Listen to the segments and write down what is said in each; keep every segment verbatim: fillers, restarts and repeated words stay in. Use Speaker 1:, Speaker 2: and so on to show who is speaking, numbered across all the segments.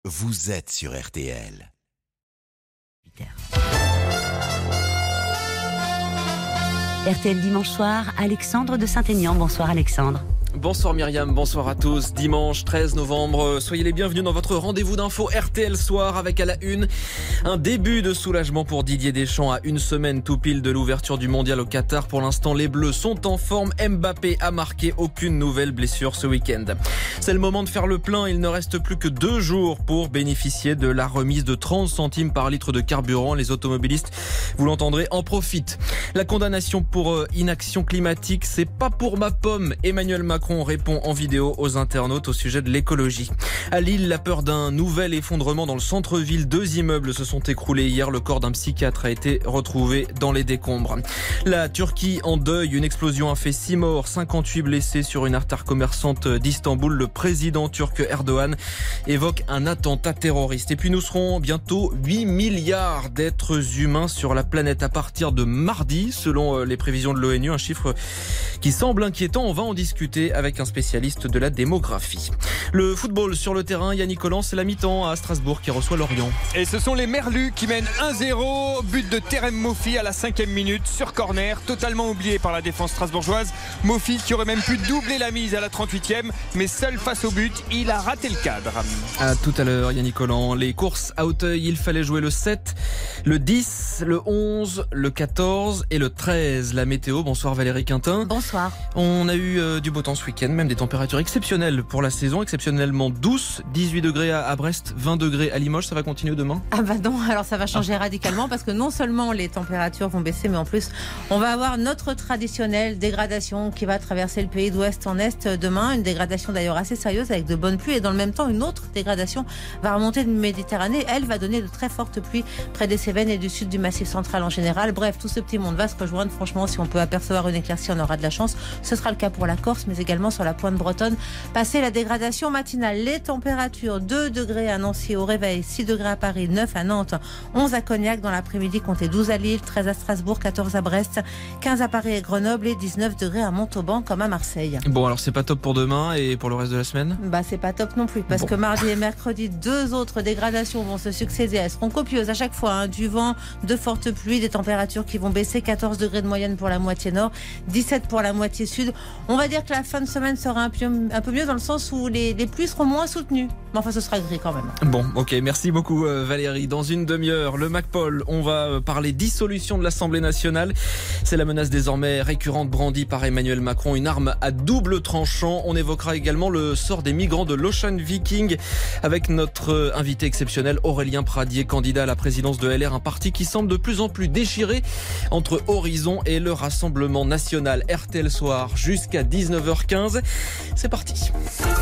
Speaker 1: vous êtes sur R T L.
Speaker 2: R T L dimanche soir, Alexandre de Saint-Aignan. Bonsoir Alexandre.
Speaker 3: Bonsoir Myriam, bonsoir à tous. Dimanche treize novembre, soyez les bienvenus dans votre rendez-vous d'info R T L Soir avec à la une un début de soulagement pour Didier Deschamps à une semaine tout pile de l'ouverture du mondial au Qatar. Pour l'instant, les Bleus sont en forme. Mbappé a marqué, aucune nouvelle blessure ce week-end. C'est le moment de faire le plein. Il ne reste plus que deux jours pour bénéficier de la remise de trente centimes par litre de carburant. Les automobilistes, vous l'entendrez, en profitent. La condamnation pour inaction climatique, c'est pas pour ma pomme. Emmanuel Macron Macron répond en vidéo aux internautes au sujet de l'écologie. À Lille, la peur d'un nouvel effondrement dans le centre-ville. Deux immeubles se sont écroulés hier. Le corps d'un psychiatre a été retrouvé dans les décombres. La Turquie en deuil. Une explosion a fait six morts, cinquante-huit blessés sur une artère commerçante d'Istanbul. Le président turc Erdogan évoque un attentat terroriste. Et puis nous serons bientôt huit milliards d'êtres humains sur la planète à partir de mardi, selon les prévisions de l'ONU. Un chiffre qui semble inquiétant. On va en discuter avec un spécialiste de la démographie. Le football sur le terrain, Yannick Collant, c'est la mi-temps à Strasbourg qui reçoit Lorient.
Speaker 4: Et ce sont les Merlus qui mènent un zéro. But de Terem Moffi à la cinquième minute sur corner, totalement oublié par la défense strasbourgeoise. Moffi qui aurait même pu doubler la mise à la trente-huitième, mais seul face au but, il a raté le cadre.
Speaker 3: À tout à l'heure, Yannick Collant. Les courses à Auteuil, il fallait jouer le sept, le dix, le onze, le quatorze et le treize. La météo, bonsoir Valérie Quintin.
Speaker 2: Bonsoir.
Speaker 3: On a eu euh, du beau temps ce week-end, même des températures exceptionnelles pour la saison, exceptionnellement douces. dix-huit degrés à, à Brest, vingt degrés à Limoges. Ça va continuer demain?
Speaker 5: Ah bah non, alors ça va changer ah. radicalement parce que non seulement les températures vont baisser, mais en plus on va avoir notre traditionnelle dégradation qui va traverser le pays d'ouest en est demain. Une dégradation d'ailleurs assez sérieuse avec de bonnes pluies et dans le même temps une autre dégradation va remonter de Méditerranée. Elle va donner de très fortes pluies près des Cévennes et du sud du Massif central en général. Bref, tout ce petit monde va se rejoindre. Franchement, si on peut apercevoir une éclaircie, on aura de la chance. Ce sera le cas pour la Corse, mais également sur la pointe bretonne. Passer la dégradation matinale, les températures deux degrés à Nancy au réveil, six degrés à Paris, neuf à Nantes, onze à Cognac. Dans l'après-midi, comptez douze à Lille, treize à Strasbourg, quatorze à Brest, quinze à Paris et Grenoble et dix-neuf degrés à Montauban comme à Marseille.
Speaker 3: Bon, alors c'est pas top pour demain et pour le reste de la semaine?
Speaker 5: Bah c'est pas top non plus parce bon. que mardi et mercredi, deux autres dégradations vont se succéder. Elles seront copieuses à chaque fois, hein. Du vent, de fortes pluies, des températures qui vont baisser, quatorze degrés de moyenne pour la moitié nord, dix-sept pour la moitié sud. On va dire que la fin de semaine sera un peu, un peu mieux dans le sens où les, les pluies seront moins soutenues. Mais enfin, ce sera gris quand même.
Speaker 3: Bon, ok, merci beaucoup euh, Valérie. Dans une demi-heure, le MacPol, on va euh, parler dissolution de l'Assemblée nationale. C'est la menace désormais récurrente brandie par Emmanuel Macron, une arme à double tranchant. On évoquera également le sort des migrants de l'Ocean Viking avec notre euh, invité exceptionnel Aurélien Pradier, candidat à la présidence de L R, un parti qui semble de plus en plus déchiré entre Horizon et le Rassemblement national. R T L Soir jusqu'à dix-neuf heures quinze. C'est parti.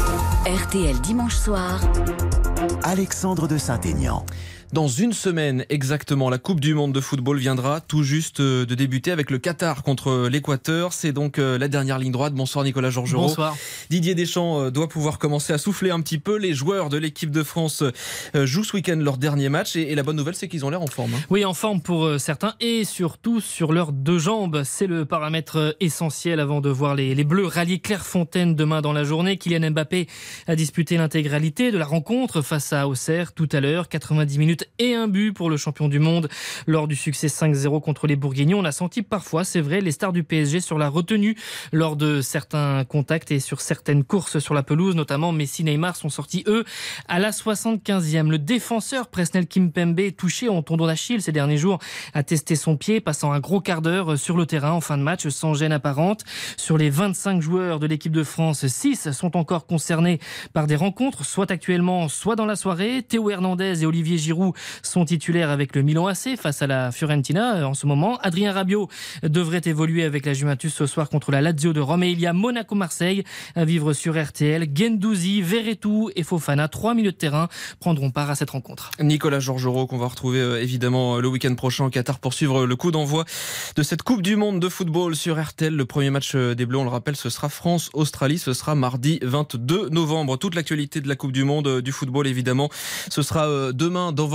Speaker 2: R T L dimanche soir.
Speaker 1: Alexandre de Saint-Aignan.
Speaker 3: Dans une semaine exactement, la Coupe du Monde de football viendra tout juste de débuter avec le Qatar contre l'Équateur. C'est donc la dernière ligne droite. Bonsoir Nicolas Georgerot.
Speaker 6: Bonsoir.
Speaker 3: Didier Deschamps doit pouvoir commencer à souffler un petit peu. Les joueurs de l'équipe de France jouent ce week-end leur dernier match. Et la bonne nouvelle, c'est qu'ils ont l'air en forme.
Speaker 6: Oui, en forme pour certains et surtout sur leurs deux jambes. C'est le paramètre essentiel avant de voir les, les Bleus rallier Clairefontaine demain dans la journée. Kylian Mbappé a disputé l'intégralité de la rencontre face à Auxerre tout à l'heure. quatre-vingt-dix minutes et un but pour le champion du monde. Lors du succès cinq zéro contre les Bourguignons, on a senti parfois, c'est vrai, les stars du P S G sur la retenue lors de certains contacts et sur certaines courses sur la pelouse, notamment Messi, Neymar sont sortis, eux, à la soixante-quinzième. Le défenseur Presnel Kimpembe, touché en tendon d'Achille ces derniers jours, a testé son pied, passant un gros quart d'heure sur le terrain en fin de match sans gêne apparente. Sur les vingt-cinq joueurs de l'équipe de France, six sont encore concernés par des rencontres, soit actuellement, soit dans la soirée. Théo Hernandez et Olivier Giroud sont titulaires avec le Milan A C face à la Fiorentina en ce moment. Adrien Rabiot devrait évoluer avec la Juventus ce soir contre la Lazio de Rome. Et il y a Monaco-Marseille à vivre sur R T L. Guendouzi, Verretou et Fofana, trois milieux de terrain, prendront part à cette rencontre.
Speaker 3: Nicolas Georgerot, qu'on va retrouver euh, évidemment le week-end prochain au Qatar pour suivre le coup d'envoi de cette Coupe du Monde de football sur R T L. Le premier match des Bleus, on le rappelle, ce sera France-Australie. Ce sera mardi vingt-deux novembre. Toute l'actualité de la Coupe du Monde euh, du football, évidemment, ce sera euh, demain dans votre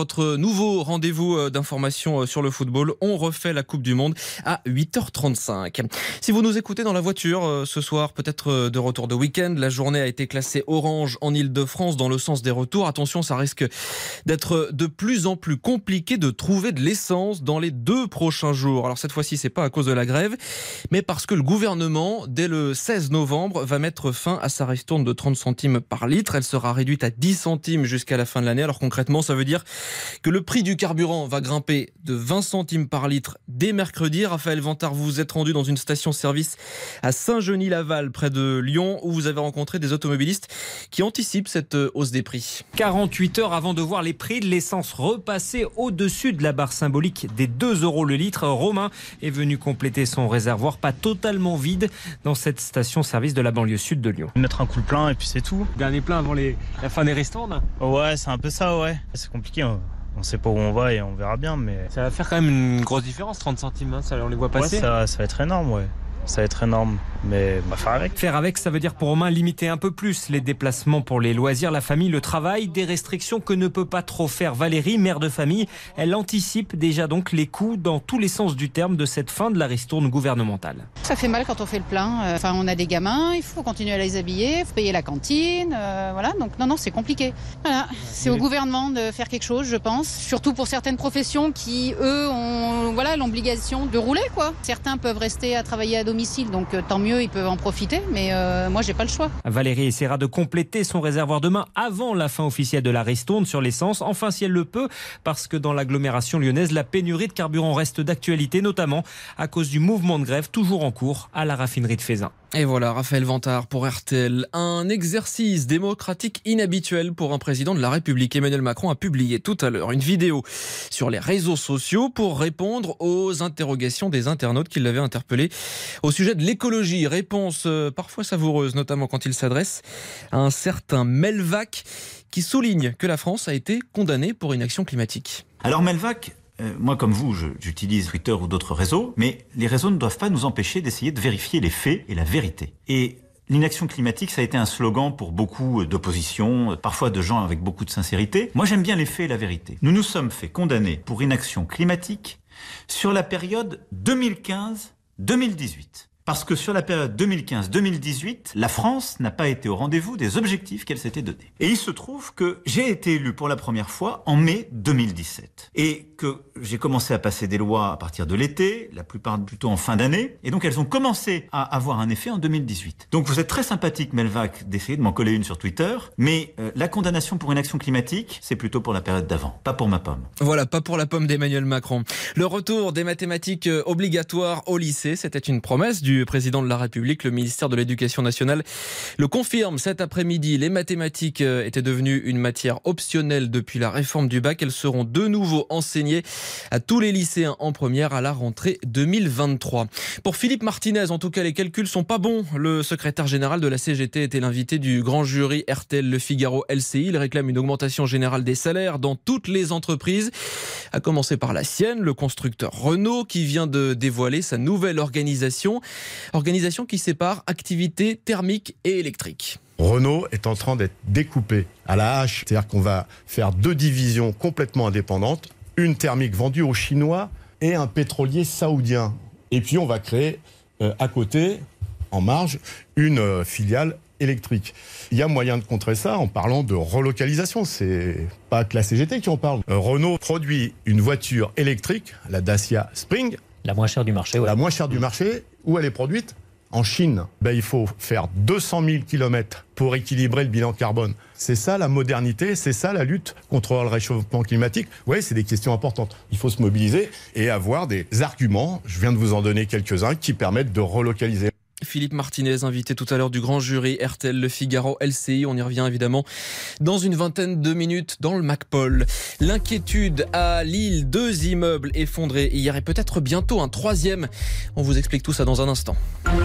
Speaker 3: votre nouveau rendez-vous d'information sur le football. On refait la Coupe du Monde à huit heures trente-cinq. Si vous nous écoutez dans la voiture ce soir, peut-être de retour de week-end, la journée a été classée orange en Ile-de-France dans le sens des retours. Attention, ça risque d'être de plus en plus compliqué de trouver de l'essence dans les deux prochains jours. Alors cette fois-ci, c'est pas à cause de la grève, mais parce que le gouvernement, dès le seize novembre, va mettre fin à sa ristourne de trente centimes par litre. Elle sera réduite à dix centimes jusqu'à la fin de l'année. Alors concrètement, ça veut dire que le prix du carburant va grimper de vingt centimes par litre dès mercredi. Raphaël Vantard, vous vous êtes rendu dans une station-service à Saint-Genis-Laval, près de Lyon, où vous avez rencontré des automobilistes qui anticipent cette hausse des prix.
Speaker 7: quarante-huit heures avant de voir les prix de l'essence repasser au-dessus de la barre symbolique des deux euros le litre, Romain est venu compléter son réservoir, pas totalement vide, dans cette station-service de la banlieue sud de Lyon.
Speaker 8: Mettre un coup de plein et puis c'est tout.
Speaker 7: Dernier plein avant les, la fin des ristournes.
Speaker 8: Ouais, c'est un peu ça, ouais. C'est compliqué, on, on sait pas où on va et on verra bien, mais...
Speaker 7: Ça va faire quand même une grosse différence, trente centimes, hein, ça, on les voit passer.
Speaker 8: Ouais, ça, ça va être énorme, ouais. Ça va être énorme, mais on va faire avec.
Speaker 7: Faire avec, ça veut dire pour Romain limiter un peu plus les déplacements pour les loisirs, la famille, le travail, des restrictions que ne peut pas trop faire Valérie, mère de famille. Elle anticipe déjà donc les coûts dans tous les sens du terme de cette fin de la ristourne gouvernementale.
Speaker 9: Ça fait mal quand on fait le plein. Enfin, on a des gamins, il faut continuer à les habiller, il faut payer la cantine, euh, voilà. Donc non, non, c'est compliqué. Voilà, c'est au gouvernement de faire quelque chose, je pense. Surtout pour certaines professions qui, eux, ont voilà l'obligation de rouler, quoi. Certains peuvent rester à travailler à domicile, donc euh, tant mieux, ils peuvent en profiter, mais euh, moi j'ai pas le choix.
Speaker 7: Valérie essaiera de compléter son réservoir demain avant la fin officielle de la ristourne sur l'essence, enfin si elle le peut, parce que dans l'agglomération lyonnaise, la pénurie de carburant reste d'actualité, notamment à cause du mouvement de grève toujours en cours à la raffinerie de Feyzin.
Speaker 3: Et voilà, Raphaël Vantard pour R T L. Un exercice démocratique inhabituel pour un président de la République. Emmanuel Macron a publié tout à l'heure une vidéo sur les réseaux sociaux pour répondre aux interrogations des internautes qui l'avaient interpellé au sujet de l'écologie. Réponse parfois savoureuse, notamment quand il s'adresse à un certain Melvac qui souligne que la France a été condamnée pour inaction climatique.
Speaker 10: Alors Melvac, Euh, moi, comme vous, je, j'utilise Twitter ou d'autres réseaux, mais les réseaux ne doivent pas nous empêcher d'essayer de vérifier les faits et la vérité. Et l'inaction climatique, ça a été un slogan pour beaucoup d'opposition, parfois de gens avec beaucoup de sincérité. Moi, j'aime bien les faits et la vérité. Nous nous sommes fait condamner pour inaction climatique sur la période deux mille quinze deux mille dix-huit. Parce que sur la période deux mille quinze deux mille dix-huit, la France n'a pas été au rendez-vous des objectifs qu'elle s'était donnés. Et il se trouve que j'ai été élu pour la première fois en mai deux mille dix-sept. Et que j'ai commencé à passer des lois à partir de l'été, la plupart plutôt en fin d'année. Et donc elles ont commencé à avoir un effet en deux mille dix-huit. Donc vous êtes très sympathique, Melvac, d'essayer de m'en coller une sur Twitter. Mais euh, la condamnation pour inaction climatique, c'est plutôt pour la période d'avant, pas pour ma pomme.
Speaker 3: Voilà, pas pour la pomme d'Emmanuel Macron. Le retour des mathématiques obligatoires au lycée, c'était une promesse du du président de la République. Le ministère de l'Éducation nationale le confirme cet après-midi. Les mathématiques étaient devenues une matière optionnelle depuis la réforme du bac. Elles seront de nouveau enseignées à tous les lycéens en première à la rentrée deux mille vingt-trois. Pour Philippe Martinez, en tout cas, les calculs sont pas bons. Le secrétaire général de la C G T était l'invité du grand jury R T L Le Figaro L C I. Il réclame une augmentation générale des salaires dans toutes les entreprises, à commencer par la sienne, le constructeur Renault, qui vient de dévoiler sa nouvelle organisation. Organisation qui sépare activité thermique et électrique.
Speaker 11: Renault est en train d'être découpé à la hache. C'est-à-dire qu'on va faire deux divisions complètement indépendantes. Une thermique vendue aux Chinois et un pétrolier saoudien. Et puis on va créer euh, à côté, en marge, une euh, filiale électrique. Il y a moyen de contrer ça en parlant de relocalisation. C'est pas que la C G T qui en parle. Euh, Renault produit une voiture électrique, la Dacia Spring.
Speaker 12: La moins chère du marché. Ouais.
Speaker 11: La moins chère du marché. Où elle est produite ? En Chine. Ben, il faut faire deux cent mille kilomètres pour équilibrer le bilan carbone. C'est ça la modernité, c'est ça la lutte contre le réchauffement climatique. Oui, c'est des questions importantes. Il faut se mobiliser et avoir des arguments, je viens de vous en donner quelques-uns, qui permettent de relocaliser.
Speaker 3: Philippe Martinez, invité tout à l'heure du grand jury R T L Le Figaro L C I. On y revient évidemment dans une vingtaine de minutes dans le MacPol. L'inquiétude à Lille, deux immeubles effondrés hier et peut-être bientôt un troisième. On vous explique tout ça dans un instant.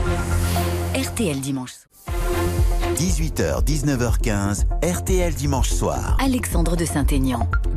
Speaker 2: R T L dimanche.
Speaker 1: dix-huit heures, dix-neuf heures quinze, R T L dimanche soir.
Speaker 2: Alexandre de Saint-Aignan.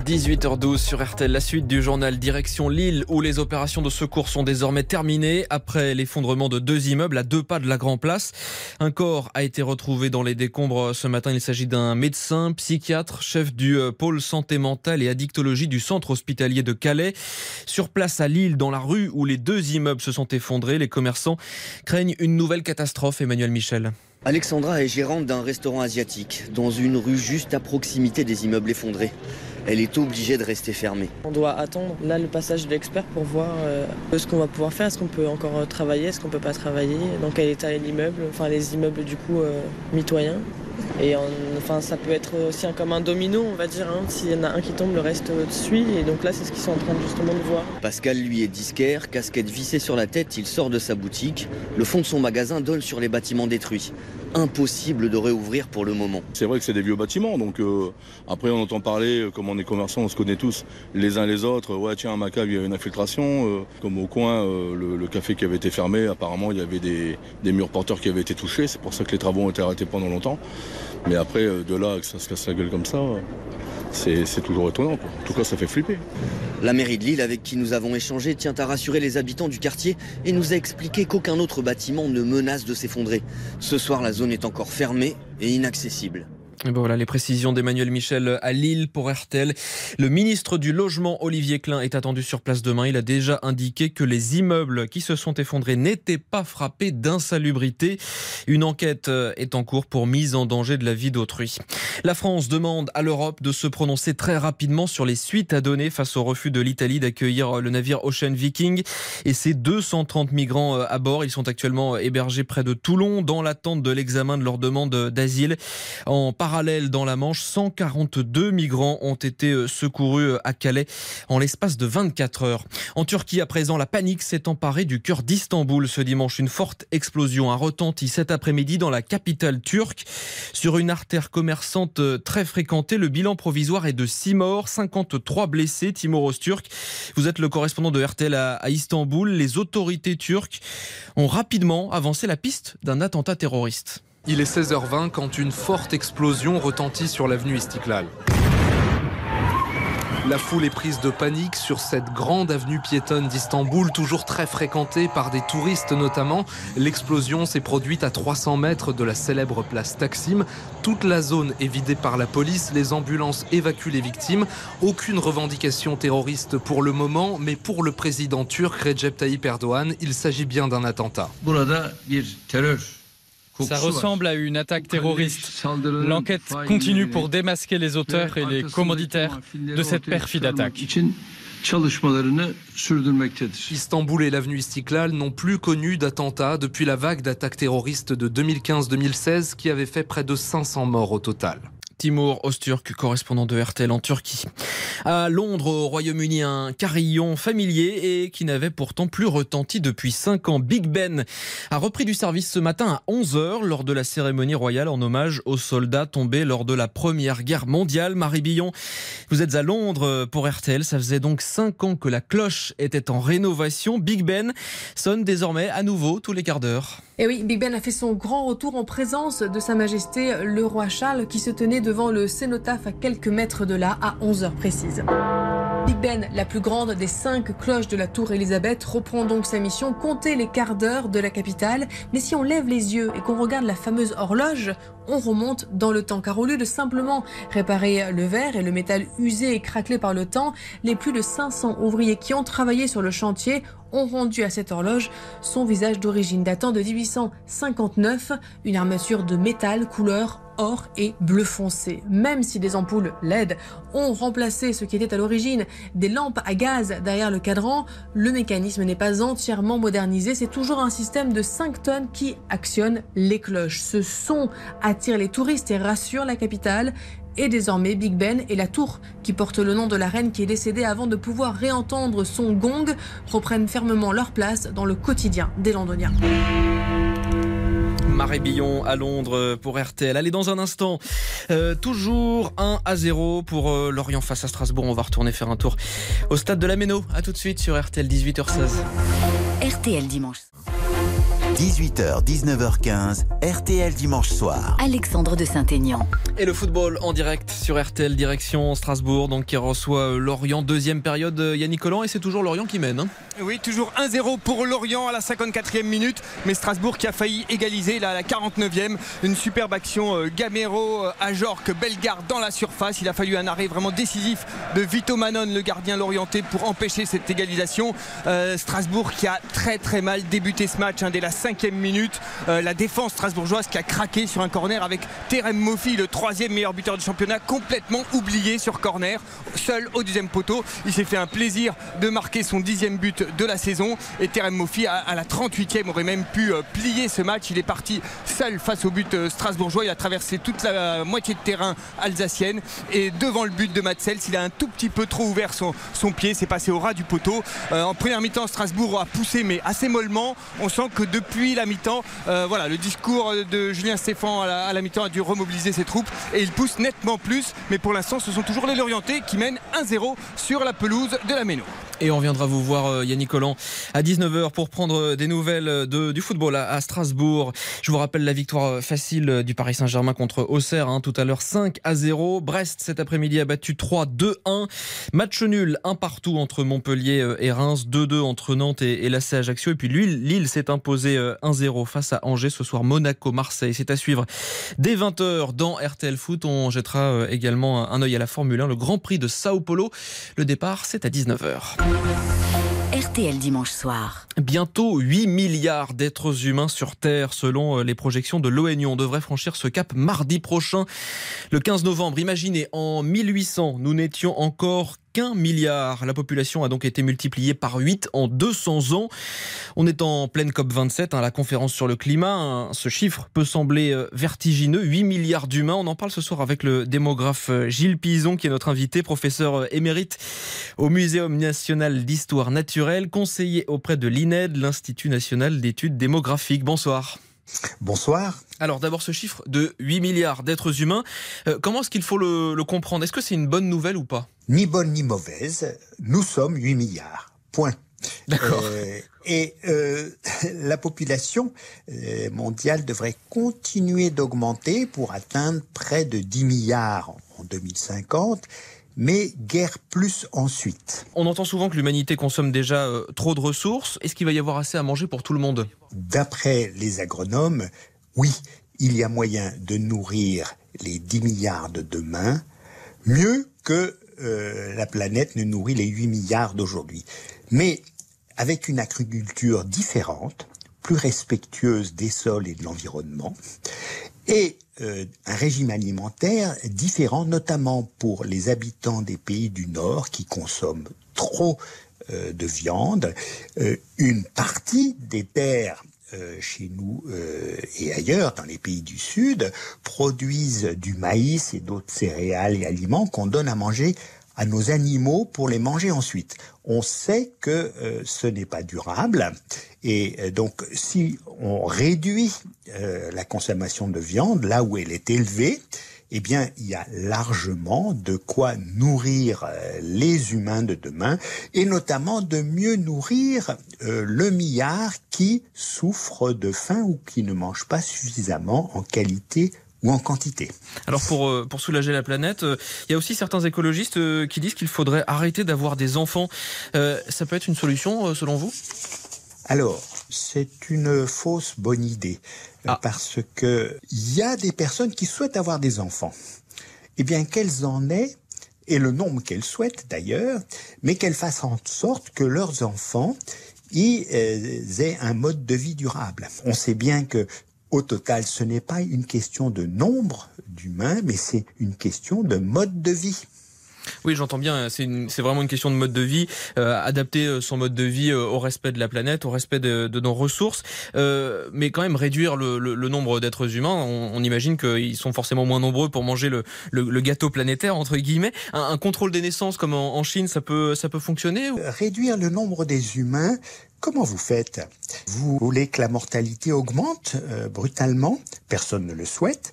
Speaker 3: dix-huit heures douze sur R T L, la suite du journal direction Lille où les opérations de secours sont désormais terminées après l'effondrement de deux immeubles à deux pas de la Grand Place. Un corps a été retrouvé dans les décombres ce matin. Il s'agit d'un médecin, psychiatre, chef du pôle santé mentale et addictologie du centre hospitalier de Calais. Sur place à Lille, dans la rue où les deux immeubles se sont effondrés, les commerçants craignent une nouvelle catastrophe. Emmanuel Michel.
Speaker 12: Alexandra est gérante d'un restaurant asiatique dans une rue juste à proximité des immeubles effondrés. Elle est obligée de rester fermée.
Speaker 13: On doit attendre là le passage de l'expert pour voir euh, ce qu'on va pouvoir faire. Est-ce qu'on peut encore travailler, est-ce qu'on peut pas travailler, dans quel état est l'immeuble, enfin les immeubles du coup euh, mitoyens. Et en, enfin ça peut être aussi un, comme un domino, on va dire. Hein. S'il y en a un qui tombe, le reste suit. Et donc là, c'est ce qu'ils sont en train justement de voir.
Speaker 12: Pascal, lui, est disquaire, casquette vissée sur la tête. Il sort de sa boutique. Le fond de son magasin donne sur les bâtiments détruits. Impossible de réouvrir pour le moment.
Speaker 14: C'est vrai que c'est des vieux bâtiments, donc euh, après on entend parler, comme on est commerçants, on se connaît tous les uns les autres. Ouais, tiens, à ma cave, il y a une infiltration. Euh, comme au coin, euh, le, le café qui avait été fermé, apparemment il y avait des, des murs porteurs qui avaient été touchés. C'est pour ça que les travaux ont été arrêtés pendant longtemps. Mais après, euh, de là que ça se casse la gueule comme ça, euh, c'est, c'est toujours étonnant, quoi. En tout cas, ça fait flipper.
Speaker 12: La mairie de Lille, avec qui nous avons échangé, tient à rassurer les habitants du quartier et nous a expliqué qu'aucun autre bâtiment ne menace de s'effondrer. Ce soir, la zone est encore fermée et inaccessible.
Speaker 3: Et ben voilà les précisions d'Emmanuel Michel à Lille pour R T L. Le ministre du Logement, Olivier Klein, est attendu sur place demain. Il a déjà indiqué que les immeubles qui se sont effondrés n'étaient pas frappés d'insalubrité. Une enquête est en cours pour mise en danger de la vie d'autrui. La France demande à l'Europe de se prononcer très rapidement sur les suites à donner face au refus de l'Italie d'accueillir le navire Ocean Viking et ses deux cent trente migrants à bord. Ils sont actuellement hébergés près de Toulon dans l'attente de l'examen de leur demande d'asile. En parallèle, dans la Manche, cent quarante-deux migrants ont été secourus à Calais en l'espace de vingt-quatre heures. En Turquie, à présent, la panique s'est emparée du cœur d'Istanbul ce dimanche. Une forte explosion a retenti cet après-midi dans la capitale turque. Sur une artère commerçante très fréquentée, le bilan provisoire est de six morts, cinquante-trois blessés. Timur Öztürk, vous êtes le correspondant de R T L à, à Istanbul. Les autorités turques ont rapidement avancé la piste d'un attentat terroriste.
Speaker 15: Il est seize heures vingt quand une forte explosion retentit sur l'avenue Istiklal. La foule est prise de panique sur cette grande avenue piétonne d'Istanbul, toujours très fréquentée par des touristes notamment. L'explosion s'est produite à trois cents mètres de la célèbre place Taksim. Toute la zone est vidée par la police, les ambulances évacuent les victimes. Aucune revendication terroriste pour le moment, mais pour le président turc Recep Tayyip Erdoğan, il s'agit bien d'un attentat.
Speaker 16: Ça ressemble à une attaque terroriste. L'enquête continue pour démasquer les auteurs et les commanditaires de cette perfide attaque.
Speaker 15: Istanbul et l'avenue Istiklal n'ont plus connu d'attentats depuis la vague d'attaques terroristes de deux mille quinze deux mille seize qui avait fait près de cinq cents morts au total.
Speaker 3: Timur Öztürk, correspondant de R T L en Turquie. À Londres, au Royaume-Uni, un carillon familier et qui n'avait pourtant plus retenti depuis cinq ans. Big Ben a repris du service ce matin à onze heures lors de la cérémonie royale en hommage aux soldats tombés lors de la Première Guerre mondiale. Marie Billon, vous êtes à Londres pour R T L. Ça faisait donc cinq ans que la cloche était en rénovation. Big Ben sonne désormais à nouveau tous les quarts d'heure.
Speaker 17: Et oui, Big Ben a fait son grand retour en présence de Sa Majesté le Roi Charles qui se tenait devant le cénotaphe à quelques mètres de là à onze heures précises. Big Ben, la plus grande des cinq cloches de la tour Elisabeth, reprend donc sa mission, compter les quarts d'heure de la capitale. Mais si on lève les yeux et qu'on regarde la fameuse horloge, on remonte dans le temps. Car au lieu de simplement réparer le verre et le métal usé et craquelé par le temps, les plus de cinq cents ouvriers qui ont travaillé sur le chantier ont rendu à cette horloge son visage d'origine datant de dix-huit cent cinquante-neuf, une armature de métal couleur or et bleu foncé. Même si des ampoules L E D ont remplacé ce qui était à l'origine des lampes à gaz derrière le cadran, le mécanisme n'est pas entièrement modernisé. C'est toujours un système de cinq tonnes qui actionne les cloches. Ce son attire les touristes et rassure la capitale. Et désormais, Big Ben et la tour qui porte le nom de la reine qui est décédée avant de pouvoir réentendre son gong reprennent fermement leur place dans le quotidien des Londoniens.
Speaker 3: Marie Billon à Londres pour R T L. Allez, dans un instant, euh, toujours un à zéro pour euh, Lorient face à Strasbourg. On va retourner faire un tour au stade de la Méno. A tout de suite sur R T L, dix-huit heures seize.
Speaker 2: R T L dimanche.
Speaker 1: dix-huit heures dix-neuf heures quinze, R T L dimanche soir.
Speaker 2: Alexandre de Saint-Aignan.
Speaker 3: Et le football en direct sur R T L, direction Strasbourg, donc qui reçoit Lorient, deuxième période. Yannick Collant, et c'est toujours Lorient qui mène. Hein.
Speaker 4: Oui, toujours un zéro pour Lorient à la cinquante-quatrième minute, mais Strasbourg qui a failli égaliser là, à la quarante-neuvième. Une superbe action, euh, Gamero, euh, Ajorc, Bellegarde dans la surface. Il a fallu un arrêt vraiment décisif de Vito Manon, le gardien lorientais, pour empêcher cette égalisation. Euh, Strasbourg qui a très très mal débuté ce match hein, dès la cinquième minute. Euh, la défense strasbourgeoise qui a craqué sur un corner avec Terem Moffi, le troisième meilleur buteur du championnat, complètement oublié sur corner, seul au deuxième poteau. Il s'est fait un plaisir de marquer son dixième but de la saison, et Terem Moffi à, à la trente-huitième aurait même pu euh, plier ce match. Il est parti seul face au but euh, strasbourgeois. Il a traversé toute la euh, moitié de terrain alsacienne, et devant le but de Matsels, il a un tout petit peu trop ouvert son, son pied, c'est passé au ras du poteau. Euh, en première mi-temps, Strasbourg a poussé, mais assez mollement. On sent que depuis la mi-temps, euh, voilà, le discours de Julien Stéphan à la, à la mi-temps a dû remobiliser ses troupes, et il pousse nettement plus. Mais pour l'instant, ce sont toujours les Lorientais qui mènent un zéro sur la pelouse de la Méno.
Speaker 3: Et on viendra vous voir, Yannick Collant, à dix-neuf heures pour prendre des nouvelles de, du football à, à Strasbourg. Je vous rappelle la victoire facile du Paris Saint-Germain contre Auxerre hein, tout à l'heure, cinq à zéro. Brest cet après-midi a battu trois deux un. Match nul, un partout entre Montpellier et Reims, deux deux entre Nantes et, et l'A C Ajaccio. Et puis Lille, Lille s'est imposé un zéro face à Angers ce soir. Monaco-Marseille, c'est à suivre dès vingt heures dans R T L Foot. On jettera également un œil à la Formule un, le Grand Prix de Sao Paulo. Le départ, c'est à dix-neuf heures.
Speaker 2: R T L dimanche soir.
Speaker 3: Bientôt huit milliards d'êtres humains sur Terre, selon les projections de l'ONU. On devrait franchir ce cap mardi prochain, le quinze novembre. Imaginez, en mille huit cents, nous n'étions encore qu'un milliard. La population a donc été multipliée par huit en deux cents ans. On est en pleine COP vingt-sept, hein, la conférence sur le climat. Ce chiffre peut sembler vertigineux, huit milliards d'humains. On en parle ce soir avec le démographe Gilles Pizon, qui est notre invité, professeur émérite au Muséum national d'histoire naturelle, conseiller auprès de l'I N E D, l'Institut national d'études démographiques. Bonsoir.
Speaker 18: Bonsoir.
Speaker 3: Alors d'abord, ce chiffre de huit milliards d'êtres humains, euh, comment est-ce qu'il faut le, le comprendre ? Est-ce que c'est une bonne nouvelle ou pas ?
Speaker 18: Ni bonne ni mauvaise, nous sommes huit milliards. Point.
Speaker 3: D'accord.
Speaker 18: Euh, et euh, la population euh, mondiale devrait continuer d'augmenter pour atteindre près de dix milliards en deux mille cinquante. Mais guère plus ensuite.
Speaker 3: On entend souvent que l'humanité consomme déjà euh, trop de ressources. Est-ce qu'il va y avoir assez à manger pour tout le monde ?
Speaker 18: D'après les agronomes, oui, il y a moyen de nourrir les dix milliards de demain mieux que euh, la planète ne nourrit les huit milliards d'aujourd'hui. Mais avec une agriculture différente, plus respectueuse des sols et de l'environnement, et euh, un régime alimentaire différent, notamment pour les habitants des pays du Nord qui consomment trop euh, de viande. Euh, une partie des terres euh, chez nous euh, et ailleurs, dans les pays du Sud, produisent du maïs et d'autres céréales et aliments qu'on donne à manger à nos animaux pour les manger ensuite. On sait que euh, ce n'est pas durable, et euh, donc si on réduit euh, la consommation de viande là où elle est élevée, eh bien il y a largement de quoi nourrir euh, les humains de demain, et notamment de mieux nourrir euh, le milliard qui souffre de faim ou qui ne mange pas suffisamment en qualité ou en quantité.
Speaker 3: Alors pour, pour soulager la planète, il y a aussi certains écologistes qui disent qu'il faudrait arrêter d'avoir des enfants. Euh, ça peut être une solution selon vous ?
Speaker 18: Alors, c'est une fausse bonne idée, ah. parce que il y a des personnes qui souhaitent avoir des enfants. Eh bien, qu'elles en aient, et le nombre qu'elles souhaitent d'ailleurs, mais qu'elles fassent en sorte que leurs enfants y aient un mode de vie durable. On sait bien que au total, ce n'est pas une question de nombre d'humains, mais c'est une question de mode de vie.
Speaker 3: Oui, j'entends bien, c'est, une, c'est vraiment une question de mode de vie, euh, adapter son mode de vie au respect de la planète, au respect de, de nos ressources, euh, mais quand même réduire le, le, le nombre d'êtres humains. On, on imagine qu'ils sont forcément moins nombreux pour manger le, le, le gâteau planétaire, entre guillemets. Un, un contrôle des naissances comme en, en Chine, ça peut, ça peut fonctionner ou...
Speaker 18: Réduire le nombre des humains Comment vous faites? Vous voulez que la mortalité augmente euh, brutalement? Personne ne le souhaite.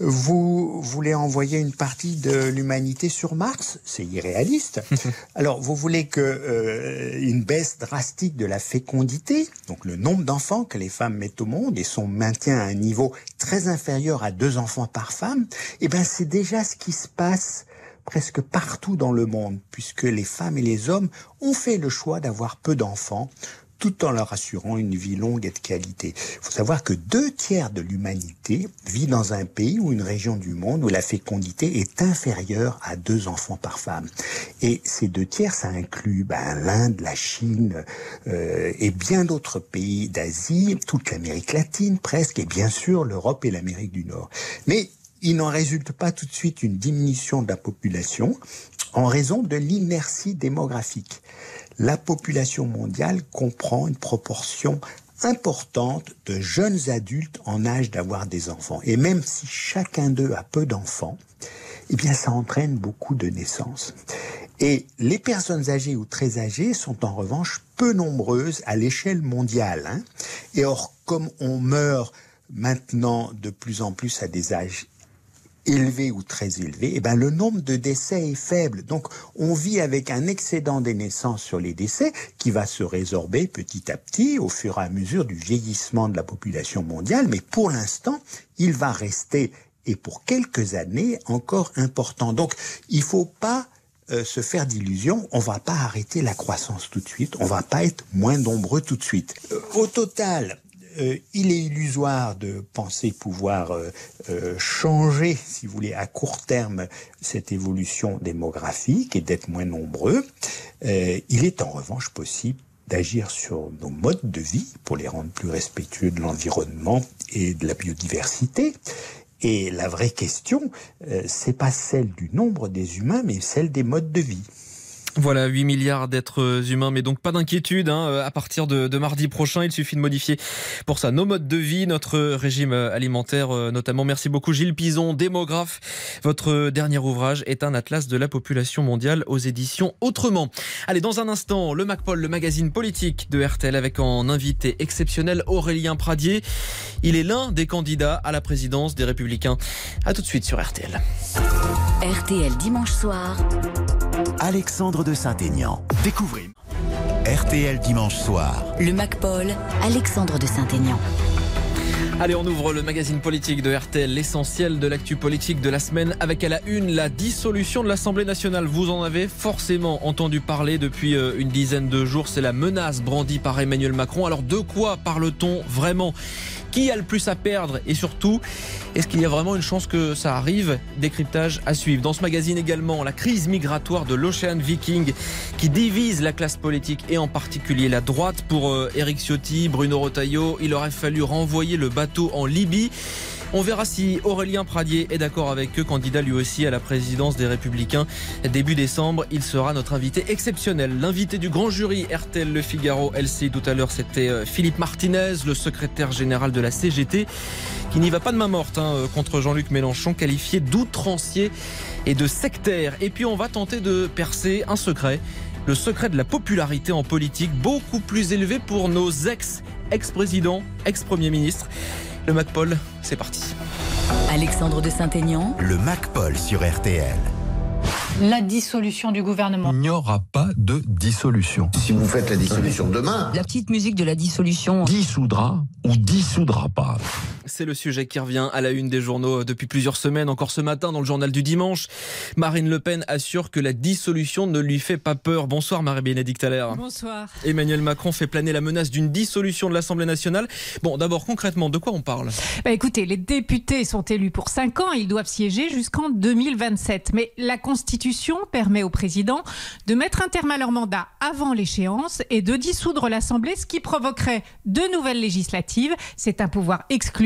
Speaker 18: Vous voulez envoyer une partie de l'humanité sur Mars? C'est irréaliste. Alors, vous voulez que euh, une baisse drastique de la fécondité, donc le nombre d'enfants que les femmes mettent au monde et son maintien à un niveau très inférieur à deux enfants par femme? Eh bien, c'est déjà ce qui se passe presque partout dans le monde, puisque les femmes et les hommes ont fait le choix d'avoir peu d'enfants, tout en leur assurant une vie longue et de qualité. Il faut savoir que deux tiers de l'humanité vit dans un pays ou une région du monde où la fécondité est inférieure à deux enfants par femme. Et ces deux tiers, ça inclut ben, l'Inde, la Chine euh, et bien d'autres pays d'Asie, toute l'Amérique latine presque, et bien sûr l'Europe et l'Amérique du Nord. Mais il n'en résulte pas tout de suite une diminution de la population en raison de l'inertie démographique. La population mondiale comprend une proportion importante de jeunes adultes en âge d'avoir des enfants. Et même si chacun d'eux a peu d'enfants, eh bien ça entraîne beaucoup de naissances. Et les personnes âgées ou très âgées sont en revanche peu nombreuses à l'échelle mondiale. Hein. Et or, comme on meurt maintenant de plus en plus à des âges élevé ou très élevé, eh ben le nombre de décès est faible. Donc, on vit avec un excédent des naissances sur les décès qui va se résorber petit à petit au fur et à mesure du vieillissement de la population mondiale. Mais pour l'instant, il va rester, et pour quelques années, encore important. Donc, il ne faut pas euh, se faire d'illusions. On ne va pas arrêter la croissance tout de suite. On ne va pas être moins nombreux tout de suite. Euh, au total, Euh, il est illusoire de penser pouvoir euh, euh, changer, si vous voulez, à court terme, cette évolution démographique et d'être moins nombreux. Euh, il est en revanche possible d'agir sur nos modes de vie pour les rendre plus respectueux de l'environnement et de la biodiversité. Et la vraie question, euh, c'est pas celle du nombre des humains, mais celle des modes de vie.
Speaker 3: Voilà, huit milliards d'êtres humains, mais donc pas d'inquiétude. Hein, à partir de, de mardi prochain, il suffit de modifier pour ça nos modes de vie, notre régime alimentaire notamment. Merci beaucoup Gilles Pizon, démographe. Votre dernier ouvrage est un atlas de la population mondiale aux éditions Autrement. Allez, dans un instant, le MacPol, le magazine politique de R T L, avec en invité exceptionnel Aurélien Pradier. Il est l'un des candidats à la présidence des Républicains. À tout de suite sur R T L.
Speaker 2: R T L dimanche soir.
Speaker 1: Alexandre de Saint-Aignan. Découvrez R T L dimanche soir.
Speaker 2: Le MacPol, Alexandre de Saint-Aignan.
Speaker 3: Allez, on ouvre le magazine politique de R T L, l'essentiel de l'actu politique de la semaine, avec à la une la dissolution de l'Assemblée nationale. Vous en avez forcément entendu parler depuis une dizaine de jours. C'est la menace brandie par Emmanuel Macron. Alors de quoi parle-t-on vraiment ? Qui a le plus à perdre? Et surtout, est-ce qu'il y a vraiment une chance que ça arrive? Décryptage à suivre. Dans ce magazine également, la crise migratoire de l'Ocean Viking qui divise la classe politique et en particulier la droite. Pour Éric Ciotti, Bruno Retailleau, il aurait fallu renvoyer le bateau en Libye. On verra si Aurélien Pradier est d'accord avec eux, candidat lui aussi à la présidence des Républicains début décembre. Il sera notre invité exceptionnel. L'invité du grand jury R T L Le Figaro L C I tout à l'heure, c'était Philippe Martinez, le secrétaire général de la C G T, qui n'y va pas de main morte hein, contre Jean-Luc Mélenchon, qualifié d'outrancier et de sectaire. Et puis on va tenter de percer un secret, le secret de la popularité en politique, beaucoup plus élevé pour nos ex, ex-présidents, ex-premiers ministres. Le MacPol, c'est parti.
Speaker 2: Alexandre de Saint-Aignan.
Speaker 1: Le MacPol sur R T L.
Speaker 19: La dissolution du gouvernement.
Speaker 20: Il n'y aura pas de dissolution.
Speaker 21: Si vous faites la dissolution demain...
Speaker 19: La petite musique de la dissolution.
Speaker 20: Dissoudra ou dissoudra pas.
Speaker 3: C'est le sujet qui revient à la une des journaux depuis plusieurs semaines. Encore ce matin, dans le journal du dimanche, Marine Le Pen assure que la dissolution ne lui fait pas peur. Bonsoir Marie-Bénédicte Allaire.
Speaker 19: Bonsoir.
Speaker 3: Emmanuel Macron fait planer la menace d'une dissolution de l'Assemblée nationale. Bon, d'abord, concrètement, de quoi on parle ?
Speaker 19: Bah écoutez, les députés sont élus pour cinq ans. Ils doivent siéger jusqu'en deux mille vingt-sept. Mais la Constitution permet au président de mettre un terme à leur mandat avant l'échéance et de dissoudre l'Assemblée, ce qui provoquerait de nouvelles législatives. C'est un pouvoir exclusif